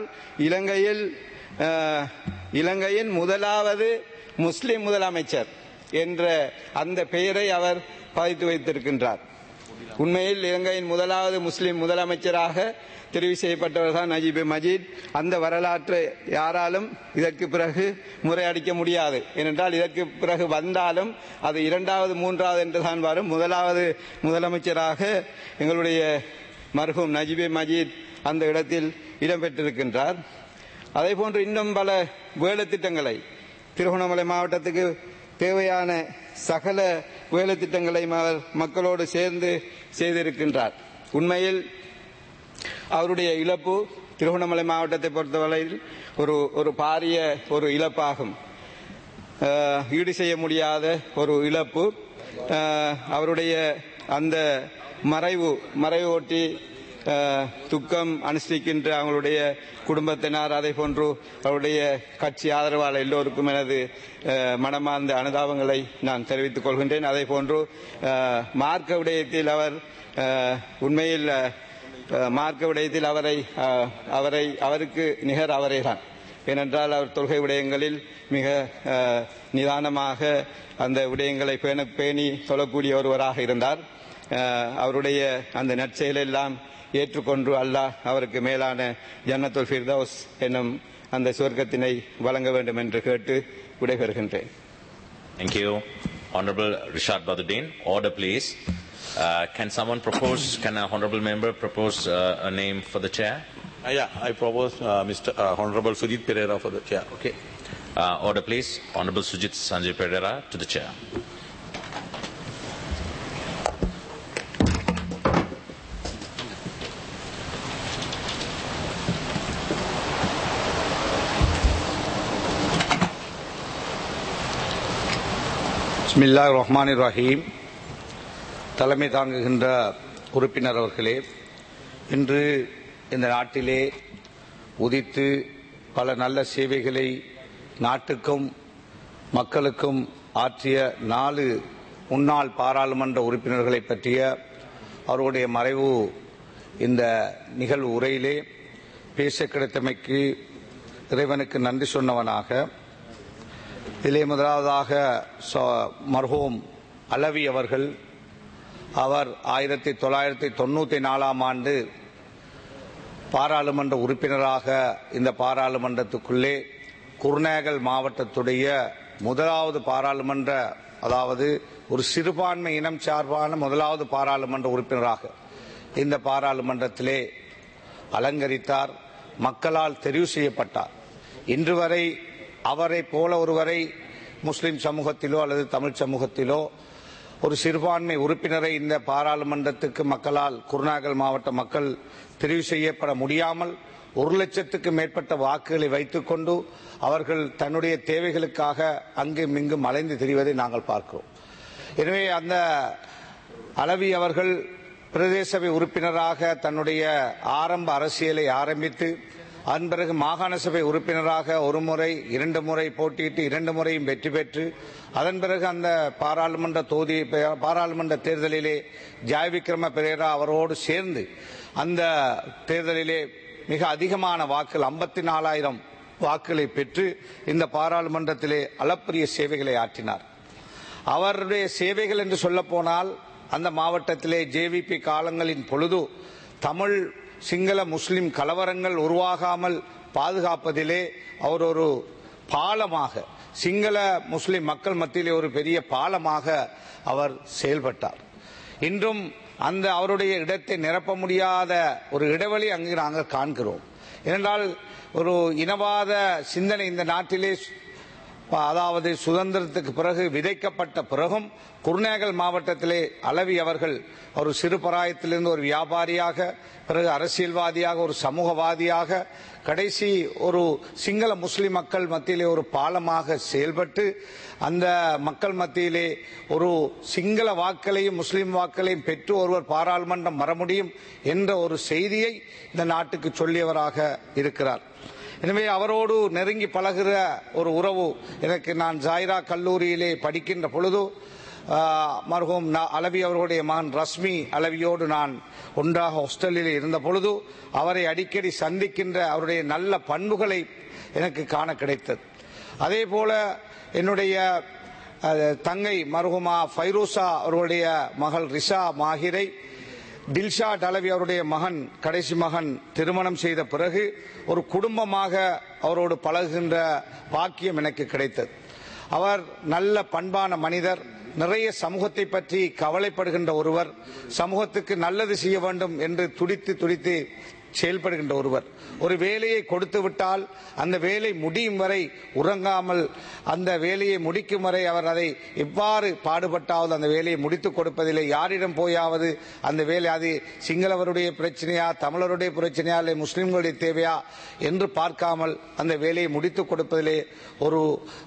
இலங்கையின் முதலாவது முஸ்லிம் முதலமைச்சர் என்ற அந்த பெயரை அவர் பதித்து வைத்திருக்கின்றார். உண்மையில் இலங்கையின் முதலாவது முஸ்லிம் முதலமைச்சராக தெரிவு செய்யப்பட்டவர் தான் நஜீபே மஜீத். அந்த வரலாற்றை யாராலும் இதற்கு பிறகு முறையடிக்க முடியாது. ஏனென்றால் இதற்கு பிறகு வந்தாலும் அது இரண்டாவது மூன்றாவது என்று தான் வரும். முதலாவது முதலமைச்சராக எங்களுடைய மர்ஹூம் நஜீபே மஜீத் அந்த இடத்தில் இடம்பெற்றிருக்கின்றார். அதேபோன்று இன்னும் பல வேலை திட்டங்களை திருகோணமலை மாவட்டத்துக்கு தேவையான சகல வேலை திட்டங்களையும் அவர் மக்களோடு சேர்ந்து செய்திருக்கின்றார். உண்மையில் அவருடைய இழப்பு திருகோணமலை மாவட்டத்தை பொறுத்தவரையில் ஒரு பாரிய ஒரு இழப்பாகும். ஈடு செய்ய முடியாத ஒரு இழப்பு. அவருடைய அந்த மறைவு ஒட்டி துக்கம் அனுஷ்டிக்கின்ற அவங்களுடைய குடும்பத்தினர், அதை போன்று அவருடைய கட்சி ஆதரவாளர் எல்லோருக்கும் எனது மனமார்ந்த அனுதாபங்களை நான் தெரிவித்துக் கொள்கின்றேன். அதே போன்று மார்க்க விடயத்தில் அவர் உண்மையில் மார்க்க விடயத்தில் அவருக்கு நிகர் அவரே தான். ஏனென்றால் அவர் தொல்கை விடயங்களில் மிக நிதானமாக அந்த விடயங்களை பேணி சொல்லக்கூடிய ஒருவராக இருந்தார். அவருடைய அந்த நற்செயலெல்லாம் ஏற்றுக்கொண்டு அல்லாஹ் அவருக்கு மேலான ஜன்னத்துல் ஃபிர்தௌஸ் என்னும் அந்த சுவர்க்கத்தினை வழங்க வேண்டும் என்று கேட்டு விடைபெறுகின்றேன். Thank you. Honorable Rishad Badruddin. Order, please. Can an honorable member propose a name for the chair? I propose Mr. Honorable Sujit Pereira for the chair. Okay. Order, please. Honorable Sujit Sanjay Pereira to the chair. பிஸ்மில்லாஹிர் ரஹ்மானிர் ரஹீம். தலைமை தாங்குகின்ற உறுப்பினர் அவர்களே, இன்று இந்த நாட்டிலே உதித்து பல நல்ல சேவைகளை நாட்டுக்கும் மக்களுக்கும் ஆற்றிய 4 முன்னாள் பாராளுமன்ற உறுப்பினர்களை பற்றிய அவருடைய மறைவு இந்த நிகழ்வு உரையிலே பேச கிடைத்தமைக்கு இறைவனுக்கு நன்றி சொன்னவனாக, இதிலே முதலாவதாக மர்ஹூம் அலவி அவர்கள், அவர் 1994ஆம் ஆண்டு பாராளுமன்ற உறுப்பினராக இந்த பாராளுமன்றத்துக்குள்ளே குருநேகல் மாவட்டத்துடைய முதலாவது பாராளுமன்ற, அதாவது ஒரு சிறுபான்மை இனம் சார்பான முதலாவது பாராளுமன்ற உறுப்பினராக இந்த பாராளுமன்றத்திலே அலங்கரித்தார். மக்களால் தெரிவு செய்யப்பட்டார். இன்று வரை அவரை போல ஒருவரை முஸ்லிம் சமூகத்திலோ அல்லது தமிழ் சமூகத்திலோ ஒரு சிறுபான்மை உறுப்பினரை இந்த பாராளுமன்றத்துக்கு மக்களால், குருநாகல் மாவட்ட மக்கள் தெரிவு செய்யப்பட முடியாமல் 1,00,000க்கு மேற்பட்ட வாக்குகளை வைத்துக் கொண்டு அவர்கள் தன்னுடைய தேவைகளுக்காக அங்கும் இங்கும் அலைந்து திரிவதை நாங்கள் பார்க்கிறோம். எனவே அந்த அலவி அவர்கள் பிரதேச சபை உறுப்பினராக தன்னுடைய ஆரம்ப அரசியலை ஆரம்பித்து அதன் பிறகு மாகாண சபை உறுப்பினராக ஒரு முறை 2 முறை போட்டியிட்டு 2 முறையும் வெற்றி பெற்று அதன் பிறகு அந்த பாராளுமன்ற தேர்தலிலே ஜெயவிக்ரம பெரேரா அவரோடு சேர்ந்து அந்த தேர்தலிலே மிக அதிகமான வாக்குகள் 54,000 வாக்குகளை பெற்று இந்த பாராளுமன்றத்திலே அளப்பரிய சேவைகளை ஆற்றினார். அவருடைய சேவைகள் என்று சொல்ல போனால் அந்த மாவட்டத்திலே ஜேவிபி காலங்களின் பொழுது தமிழ் சிங்கள முஸ்லிம் கலவரங்கள் உருவாகாமல் பாதுகாப்பதிலே அவர் ஒரு பாலமாக, சிங்கள முஸ்லிம் மக்கள் மத்தியிலே ஒரு பெரிய பாலமாக அவர் செயல்பட்டார். இன்றும் அந்த அவருடைய இடத்தை நிரப்ப முடியாத ஒரு இடைவெளி அங்கு நாங்கள் காண்கிறோம். ஏனென்றால் ஒரு இனவாத சிந்தனை இந்த நாட்டிலே, அதாவது சுதந்திரத்துக்கு பிறகு விதைக்கப்பட்ட பிறகும் குருநேகல் மாவட்டத்திலே அலவி அவர்கள் ஒரு சிறு பிராயத்திலிருந்து ஒரு வியாபாரியாக, பிறகு அரசியல்வாதியாக, ஒரு சமூகவாதியாக, கடைசி ஒரு சிங்கள முஸ்லிம் மக்கள் மத்தியிலே ஒரு பாலமாக செயல்பட்டு அந்த மக்கள் மத்தியிலே ஒரு சிங்கள வாக்களையும் முஸ்லிம் வாக்களையும் பெற்று ஒருவர் பாராளுமன்றம் வர முடியும் என்ற ஒரு செய்தியை இந்த நாட்டுக்கு சொல்லியவராக இருக்கிறார். எனவே அவரோடு நெருங்கி பழகிற ஒரு உறவு எனக்கு, நான் ஜாயிரா கல்லூரியிலே படிக்கின்ற பொழுது மர்ஹூம் அலவி அவர்களுடைய மகன் ரஸ்மி அலவியோடு நான் ஒன்றாக ஹாஸ்டலில் இருந்த பொழுது அவரை அடிக்கடி சந்திக்கின்ற அவருடைய நல்ல பண்புகளை எனக்கு காண கிடைத்தது. அதே போல என்னுடைய தங்கை மர்ஹூமா ஃபைரூசா அவர்களுடைய மகள் ரிஷா மாஹிரை தில்ஷாட் அலவி அவருடைய மகன், கடைசி மகன் திருமணம் செய்த பிறகு ஒரு குடும்பமாக அவரோடு பழகுகின்ற பாக்கியம் எனக்கு கிடைத்தது. அவர் நல்ல பண்பான மனிதர், நிறைய சமூகத்தை பற்றி கவலைப்படுகின்ற ஒருவர், சமூகத்துக்கு நல்லது செய்ய வேண்டும் என்று துடித்து செயல்படுகின்ற ஒருவர். ஒரு வேலையை கொடுத்து விட்டால் அந்த வேலை முடியும் வரை உறங்காமல் அந்த வேலையை முடிக்கும் வரை அவர் அதை எவ்வாறு பாடுபட்டாவது அந்த வேலையை முடித்துக் கொடுப்பதில்லை. யாரிடம் போயாவது அந்த வேலை அது சிங்களவருடைய பிரச்சனையா, தமிழருடைய பிரச்சனையா, இல்லை முஸ்லிம்களுடைய தேவையா என்று பார்க்காமல் அந்த வேலையை முடித்துக் கொடுப்பதிலே ஒரு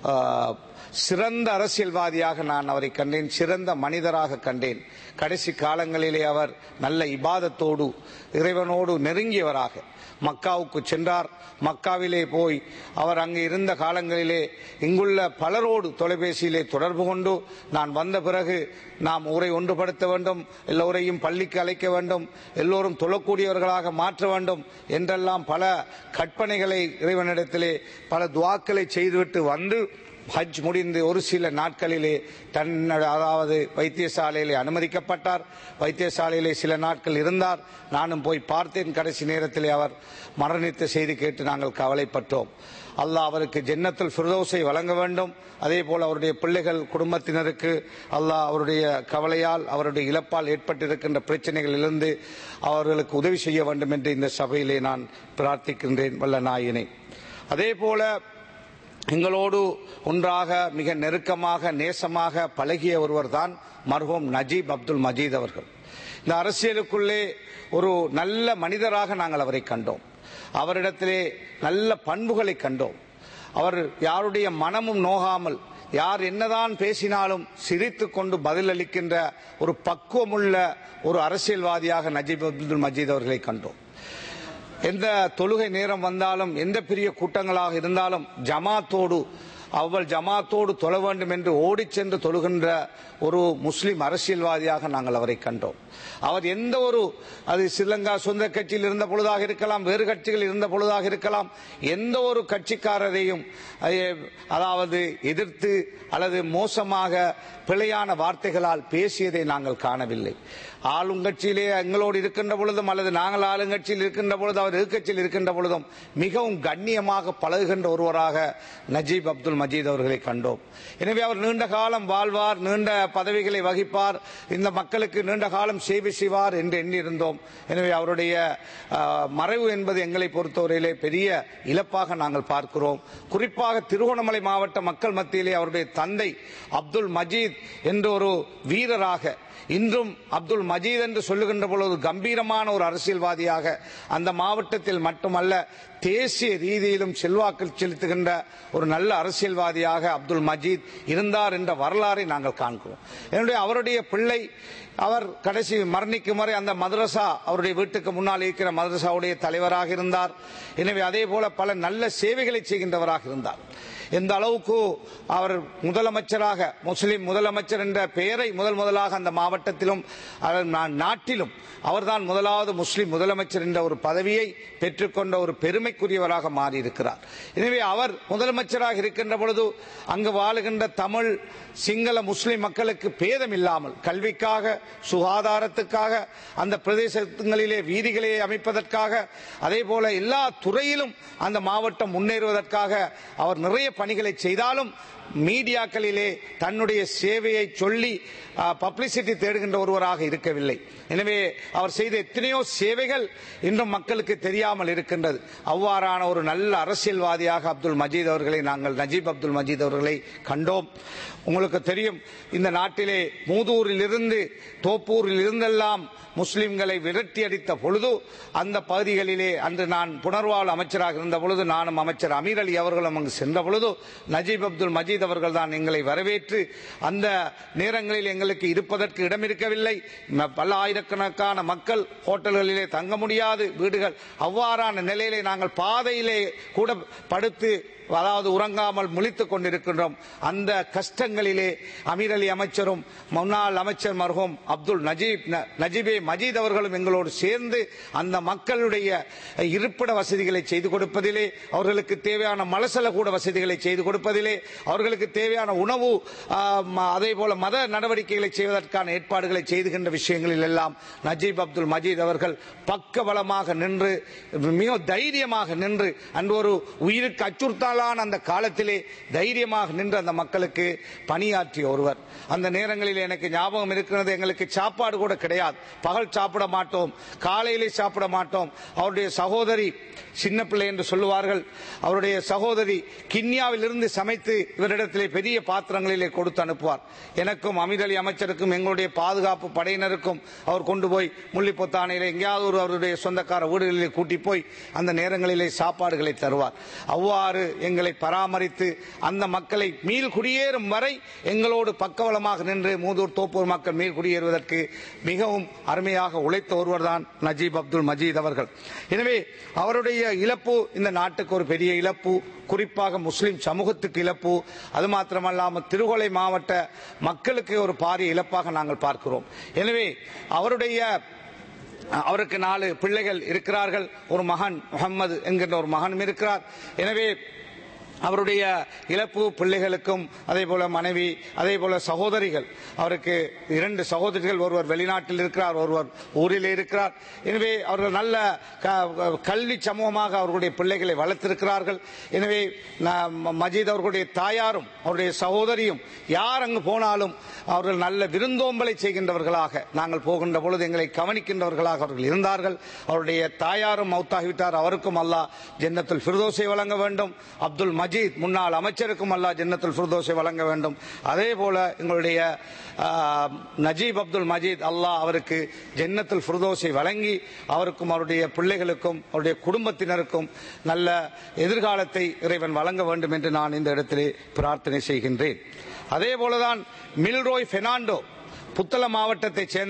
சிறந்த அரசியல்வாதியாக நான் அவரை கண்டேன், சிறந்த மனிதராக கண்டேன். கடைசி காலங்களிலே அவர் நல்ல இபாதத்தோடு இறைவனோடு நெருங்கியவராக மக்காவுக்கு சென்றார். மக்காவிலே போய் அவர் அங்கு இருந்த காலங்களிலே இங்குள்ள பலரோடு தொலைபேசியிலே தொடர்பு கொண்டு, நான் வந்த பிறகு நாம் ஊரை ஒன்றுபடுத்த வேண்டும், எல்லோரையும் பள்ளிக்கு அழைக்க வேண்டும், எல்லோரும் தொழக்கூடியவர்களாக மாற்ற வேண்டும் என்றெல்லாம் பல கற்பனைகளை இறைவனிடத்திலே பல துவாக்களை செய்துவிட்டு வந்து ஹஜ் முடிந்து ஒரு சில நாட்களிலே அதாவது வைத்தியசாலையிலே அனுமதிக்கப்பட்டார். வைத்தியசாலையிலே சில நாட்கள் இருந்தார். நானும் போய் பார்த்தேன். கடைசி நேரத்திலே அவர் மரணித்த செய்தி கேட்டு நாங்கள் கவலைப்பட்டோம். அல்லாஹ் அவருக்கு ஜன்னத்துல் ஃபிர்தௌஸை வழங்க வேண்டும். அதே போல அவருடைய பிள்ளைகள் குடும்பத்தினருக்கு அல்லாஹ் அவருடைய கவலையால், அவருடைய இழப்பால் ஏற்பட்டிருக்கின்ற பிரச்சனைகளிலிருந்து அவர்களுக்கு உதவி செய்ய வேண்டும் என்று இந்த சபையிலே நான் பிரார்த்திக்கின்றேன் வல்ல நாயனே. அதே போல எங்களோடு ஒன்றாக மிக நெருக்கமாக நேசமாக பழகிய ஒருவர் தான் மர்ஹூம் நஜீப் அப்துல் மஜீத் அவர்கள். இந்த அரசியலுக்குள்ளே ஒரு நல்ல மனிதராக நாங்கள் அவரை கண்டோம். அவரிடத்திலே நல்ல பண்புகளை கண்டோம். அவர் யாருடைய மனமும் நோகாமல், யார் என்னதான் பேசினாலும் சிரித்து கொண்டு பதிலளிக்கின்ற ஒரு பக்குவமுள்ள ஒரு அரசியல்வாதியாக நஜீப் அப்துல் மஜீத் அவர்களை கண்டோம். எந்த தொழுகை நேரம் வந்தாலும், எந்த பெரிய கூட்டங்களாக இருந்தாலும் ஜமாத்தோடு அவ்வள் ஜமாத்தோடு தொழ வேண்டும் என்று ஓடிச் சென்று தொழுகின்ற ஒரு முஸ்லிம் அரசியல்வாதியாக நாங்கள் அவரை கண்டோம். அவர் எந்த ஒரு அது ஸ்ரீலங்கா சொந்த கட்சியில் இருந்த பொழுதாக இருக்கலாம், வேறு கட்சிகள் இருந்த பொழுதாக இருக்கலாம், எந்த ஒரு கட்சிக்காரரையும் அதாவது எதிர்த்து அல்லது மோசமாக பிழையான வார்த்தைகளால் பேசியதை நாங்கள் காணவில்லை. ஆளுங்கட்சியிலே எங்களோடு இருக்கின்ற பொழுதும் அல்லது நாங்கள் ஆளுங்கட்சியில் இருக்கின்ற பொழுது அவர் எதிர்கட்சியில் இருக்கின்ற பொழுதும் மிகவும் கண்ணியமாக பழகுகின்ற ஒருவராக நஜீப் அப்துல் மஜீத் அவர்களை கண்டோம். எனவே அவர் நீண்ட காலம் வாழ்வார், நீண்ட பதவிகளை வகிப்பார், இந்த மக்களுக்கு நீண்ட காலம் சேவை செய்வார் என்று எண்ணியிருந்தோம். எனவே அவருடைய மறைவு என்பது எங்களை பொறுத்தவரையிலே பெரிய இழப்பாக நாங்கள் பார்க்கிறோம். குறிப்பாக திருகோணமலை மாவட்ட மக்கள் மத்தியிலே அவருடைய தந்தை அப்துல் மஜீத் என்ற ஒரு வீரராக, இன்றும் அப்துல் மஜீத் என்று சொல்லுகின்ற பொழுது கம்பீரமான ஒரு அரசியல்வாதியாக அந்த மாவட்டத்தில் மட்டுமல்ல தேசிய ரீதியிலும் செல்வாக்கு செலுத்துகின்ற ஒரு நல்ல அரசியல்வாதியாக அப்துல் மஜீத் இருந்தார் என்ற வரலாறை நாங்கள் காண்கிறோம். என்னுடைய அவருடைய பிள்ளை அவர் கடைசி மரணிக்கும் வரை அந்த மதரசா அவருடைய வீட்டுக்கு முன்னால் இருக்கிற மதரசாவுடைய தலைவராக இருந்தார். எனவே அதே போல பல நல்ல சேவைகளை செய்கின்றவராக இருந்தார். எந்த அளவுக்கு அவர் முதலமைச்சராக, முஸ்லிம் முதலமைச்சர் என்ற பெயரை முதலாக அந்த மாவட்டத்திலும் நாட்டிலும் அவர்தான் முதலாவது முஸ்லிம் முதலமைச்சர் என்ற ஒரு பதவியை பெற்றுக்கொண்ட ஒரு பெருமைக்குரியவராக மாறியிருக்கிறார். எனவே அவர் முதலமைச்சராக இருக்கின்ற பொழுது அங்கு வாழுகின்ற தமிழ் சிங்கள முஸ்லிம் மக்களுக்கு பேதம் இல்லாமல் கல்விக்காக, சுகாதாரத்துக்காக, அந்த பிரதேசங்களிலே வீதிகளை அமைப்பதற்காக, அதே போல எல்லா துறையிலும் அந்த மாவட்டம் முன்னேறுவதற்காக அவர் நிறைய பணிகளை செய்தாலும் மீடியாக்களிலே தன்னுடைய சேவையை சொல்லி பப்ளிசிட்டி தேடுகின்ற ஒருவராக இருக்கவில்லை. எனவே அவர் செய்த எத்தனையோ சேவைகள் இன்றும் மக்களுக்கு தெரியாமல் இருக்கின்றது. அவ்வாறான ஒரு நல்ல அரசியல்வாதியாக அப்துல் மஜீத் அவர்களை நாங்கள் நஜீப் அப்துல் மஜீத் அவர்களை கண்டோம். உங்களுக்கு தெரியும், இந்த நாட்டிலே மூதூரில் இருந்து தோப்பூரில் இருந்தெல்லாம் முஸ்லிம்களை விரட்டி அடித்த பொழுது அந்த பகுதிகளிலே அன்று நான் புனர்வாழ்வு அமைச்சராக இருந்த பொழுது நானும் அமைச்சர் அமீர் அலி அவர்களும் அங்கு சென்ற பொழுது நஜீப் அப்துல் மஜீத் அவர்கள் தான் எங்களை வரவேற்று, அந்த நேரங்களில் எங்களுக்கு இருப்பதற்கு இடம் இருக்கவில்லை, பல ஆயிரக்கணக்கான மக்கள் ஹோட்டல்களிலே தங்க முடியாது, வீடுகள் அவ்வாறான நிலையிலே நாங்கள் பாதையிலே கூட படுத்து அதாவது உறங்காமல் முழித்துக் கொண்டிருக்கின்றோம். அந்த கஷ்டங்களிலே அமீர் அலி அமைச்சரும் முன்னாள் அமைச்சர் மர்ஹூம் அப்துல் நஜீபே மஜீத் அவர்களும் எங்களோடு சேர்ந்து அந்த மக்களுடைய இருப்பிட வசதிகளை செய்து கொடுப்பதிலே, அவர்களுக்கு தேவையான மலசல கூட வசதிகளை செய்து கொடுப்பதிலே, அவர்களுக்கு தேவையான உணவு, அதே போல மத நடவடிக்கைகளை செய்வதற்கான ஏற்பாடுகளை செய்துகின்ற விஷயங்களில் எல்லாம் நஜீப் அப்துல் மஜீத் அவர்கள் பக்கபலமாக நின்று, மிக தைரியமாக நின்று, அன்று ஒரு உயிருக்கு அச்சுறுத்தலான அந்த காலத்திலே தைரியமாக நின்று அந்த மக்களுக்கு பணியாற்றிய ஒருவர். அந்த நேரங்களில் எனக்கு ஞாபகம் இருக்கிறது, எங்களுக்கு சாப்பாடு கூட கிடையாது, பகல் சாப்பிட மாட்டோம், காலையிலே சாப்பிட மாட்டோம். அவருடைய சகோதரி, சின்ன பிள்ளை என்று சொல்லுவார்கள், அவருடைய சகோதரி கிண்ணியாவில் இருந்து சமைத்து இவரிடத்திலே பெரிய பாத்திரங்களிலே கொடுத்து அனுப்புவார். எனக்கும் அமீர் அலி அமைச்சருக்கும் எங்களுடைய பாதுகாப்பு படையினருக்கும் அவர் கொண்டு போய் முள்ளிப்பொத்தானையிலே எங்கேயாவது ஒரு அவருடைய சொந்தக்கார வீடுகளிலே கூட்டி போய் அந்த நேரங்களிலே சாப்பாடுகளை தருவார். அவ்வாறு எங்களை பராமரித்து அந்த மக்களை மீள் குடியேறும் வரை எங்களோடு பக்கவலமாக நின்று மூதூர் தோப்பூர் மக்கள் மீள் குடியேறுவதற்கு மிகவும் அருமையாக உழைத்த ஒருவர் தான் நஜீப் அப்துல் மஜீத் அவர்கள். எனவே அவருடைய இழப்பு இந்த நாட்டுக்கு ஒரு பெரிய இழப்பு, குறிப்பாக முஸ்லிம் சமூகத்துக்கு இழப்பு. அது மாத்திரமல்லாமல் திருகோணமலை மாவட்ட மக்களுக்கு ஒரு பாரிய இழப்பாக நாங்கள் பார்க்கிறோம். எனவே அவருக்கு 4 பிள்ளைகள் இருக்கிறார்கள். ஒரு மகன் முகமது என்கின்ற ஒரு மகனும் இருக்கிறார். எனவே அவருடைய இழப்பு பிள்ளைகளுக்கும், அதே போல மனைவி, அதே போல சகோதரிகள், அவருக்கு 2 சகோதரிகள், ஒருவர் வெளிநாட்டில் இருக்கிறார், ஒருவர் ஊரிலே இருக்கிறார். எனவே அவர்கள் நல்ல கல்வி சமூகமாக அவர்களுடைய பிள்ளைகளை வளர்த்திருக்கிறார்கள். எனவே மஜீத் அவர்களுடைய தாயாரும் அவருடைய சகோதரியும் யார் அங்கு போனாலும் அவர்கள் நல்ல விருந்தோம்பலை செய்கின்றவர்களாக, நாங்கள் போகின்ற பொழுது எங்களை கவனிக்கின்றவர்களாக அவர்கள் இருந்தார்கள். அவருடைய தாயாரும் மௌத்தாகிவிட்டார், அவருக்கும் அல்லாஹ் ஜன்னத்துல் ஃபிர்தௌஸை வழங்க வேண்டும். அப்துல் மஜீத் முன்னாள் அமைச்சருக்கும் அல்லாஹ் ஜன்னத்துல் ஃபிர்தௌஸை வழங்க வேண்டும். அதே போல எங்களுடைய நஜீப் அப்துல் மஜீத் அல்லாஹ் அவருக்கு ஜன்னத்துல் ஃபிர்தௌஸை வழங்கி அவருக்கும் அவருடைய பிள்ளைகளுக்கும் அவருடைய குடும்பத்தினருக்கும் நல்ல எதிர்காலத்தை இறைவன் வழங்க வேண்டும் என்று நான் இந்த இடத்திலே பிரார்த்தனை செய்கின்றேன். அதே போலதான் மில்ரோய் பெர்னாண்டோ புத்தளம் மாவட்டத்தைச் சேர்ந்தவர்.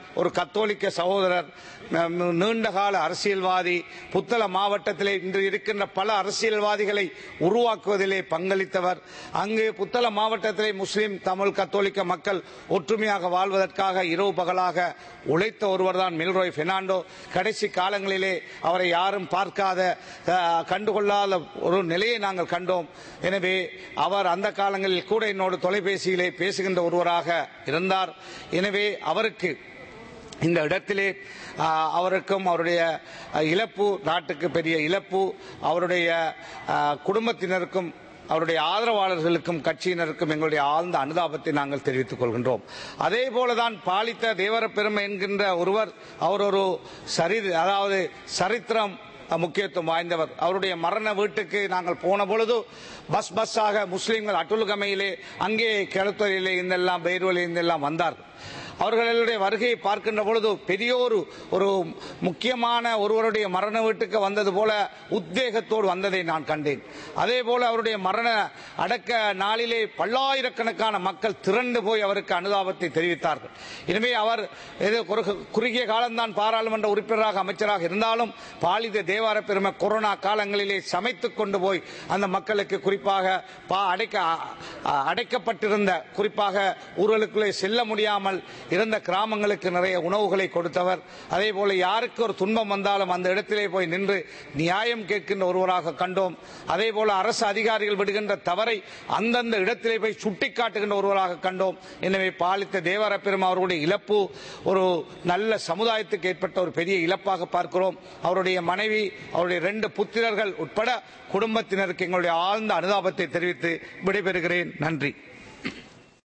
ஒரு கத்தோலிக்க சகோதரர், நீண்டகால அரசியல்வாதி, புத்தள மாவட்டத்திலே இன்று இருக்கின்ற பல அரசியல்வாதிகளை உருவாக்குவதிலே பங்களித்தவர். அங்கு புத்தள மாவட்டத்திலே முஸ்லிம், தமிழ், கத்தோலிக்க மக்கள் ஒற்றுமையாக வாழ்வதற்காக இரவு பகலாக உழைத்த ஒருவர் தான் மில்ரோய் பெர்னாண்டோ. கடைசி காலங்களிலே அவரை யாரும் பார்க்காத, கண்டுகொள்ளாத ஒரு நிலையை நாங்கள் கண்டோம். எனவே அவர் அந்த காலங்களில் கூட என்னோடு தொலைபேசியிலே பேசுகின்ற ஒருவராக இருந்தார். எனவே அவருக்கு இந்த இடத்திலே அவருக்கும் அவருடைய இழப்பு நாட்டுக்கு பெரிய இழப்பு. அவருடைய குடும்பத்தினருக்கும் அவருடைய ஆதரவாளர்களுக்கும் கட்சியினருக்கும் எங்களுடைய ஆழ்ந்த அனுதாபத்தை நாங்கள் தெரிவித்துக் கொள்கின்றோம். அதே போலதான் பாலித்த தேவர பெருமை என்கின்ற ஒருவர், அவர் ஒரு சரித்திரம் முக்கியத்துவம் வாய்ந்தவர். அவருடைய மரண வீட்டுக்கு நாங்கள் போன பொழுது பஸ்ஸாக முஸ்லிம்கள் அட்டுல்கமையிலே, அங்கே கிழத்துறையிலே இருந்தெல்லாம், பெயர்வழியில் இருந்தெல்லாம் வந்தார்கள். அவர்களுடைய வருகையை பார்க்கின்ற பொழுது பெரிய ஒரு முக்கியமான ஒருவருடைய மரண வீட்டுக்கு வந்தது போல உத்வேகத்தோடு வந்ததை நான் கண்டேன். அதே போல அவருடைய மரண அடக்க நாளிலே பல்லாயிரக்கணக்கான மக்கள் திரண்டு போய் அவருக்கு அனுதாபத்தை தெரிவித்தார்கள். எனவே அவர் குறுகிய காலம்தான் பாராளுமன்ற உறுப்பினராக, அமைச்சராக இருந்தாலும் பாலித தேவார பெருமை கொரோனா காலங்களிலே சமைத்துக் கொண்டு போய் அந்த மக்களுக்கு, குறிப்பாக அடைக்கப்பட்டிருந்த, குறிப்பாக ஊர்களுக்குள்ளே செல்ல முடியாமல் இருந்த கிராமங்களுக்கு நிறைய உணவுகளை கொடுத்தவர். அதே போல யாருக்கு ஒரு துன்பம் வந்தாலும் அந்த இடத்திலே போய் நின்று நியாயம் கேட்கின்ற ஒருவராக கண்டோம். அதே போல அரசு அதிகாரிகள் விடுகின்ற தவறை அந்தந்த இடத்திலே போய் சுட்டிக்காட்டுகின்ற ஒருவராக கண்டோம். எனவே பாலித்த தேவார பெருமை அவருடைய இழப்பு ஒரு நல்ல சமுதாயத்துக்கு ஏற்பட்ட ஒரு பெரிய இழப்பாக பார்க்கிறோம். அவருடைய மனைவி, அவருடைய 2 புத்திரர்கள் உட்பட குடும்பத்தினருக்கு எங்களுடைய ஆழ்ந்த அனுதாபத்தை தெரிவித்து விடைபெறுகிறேன். நன்றி.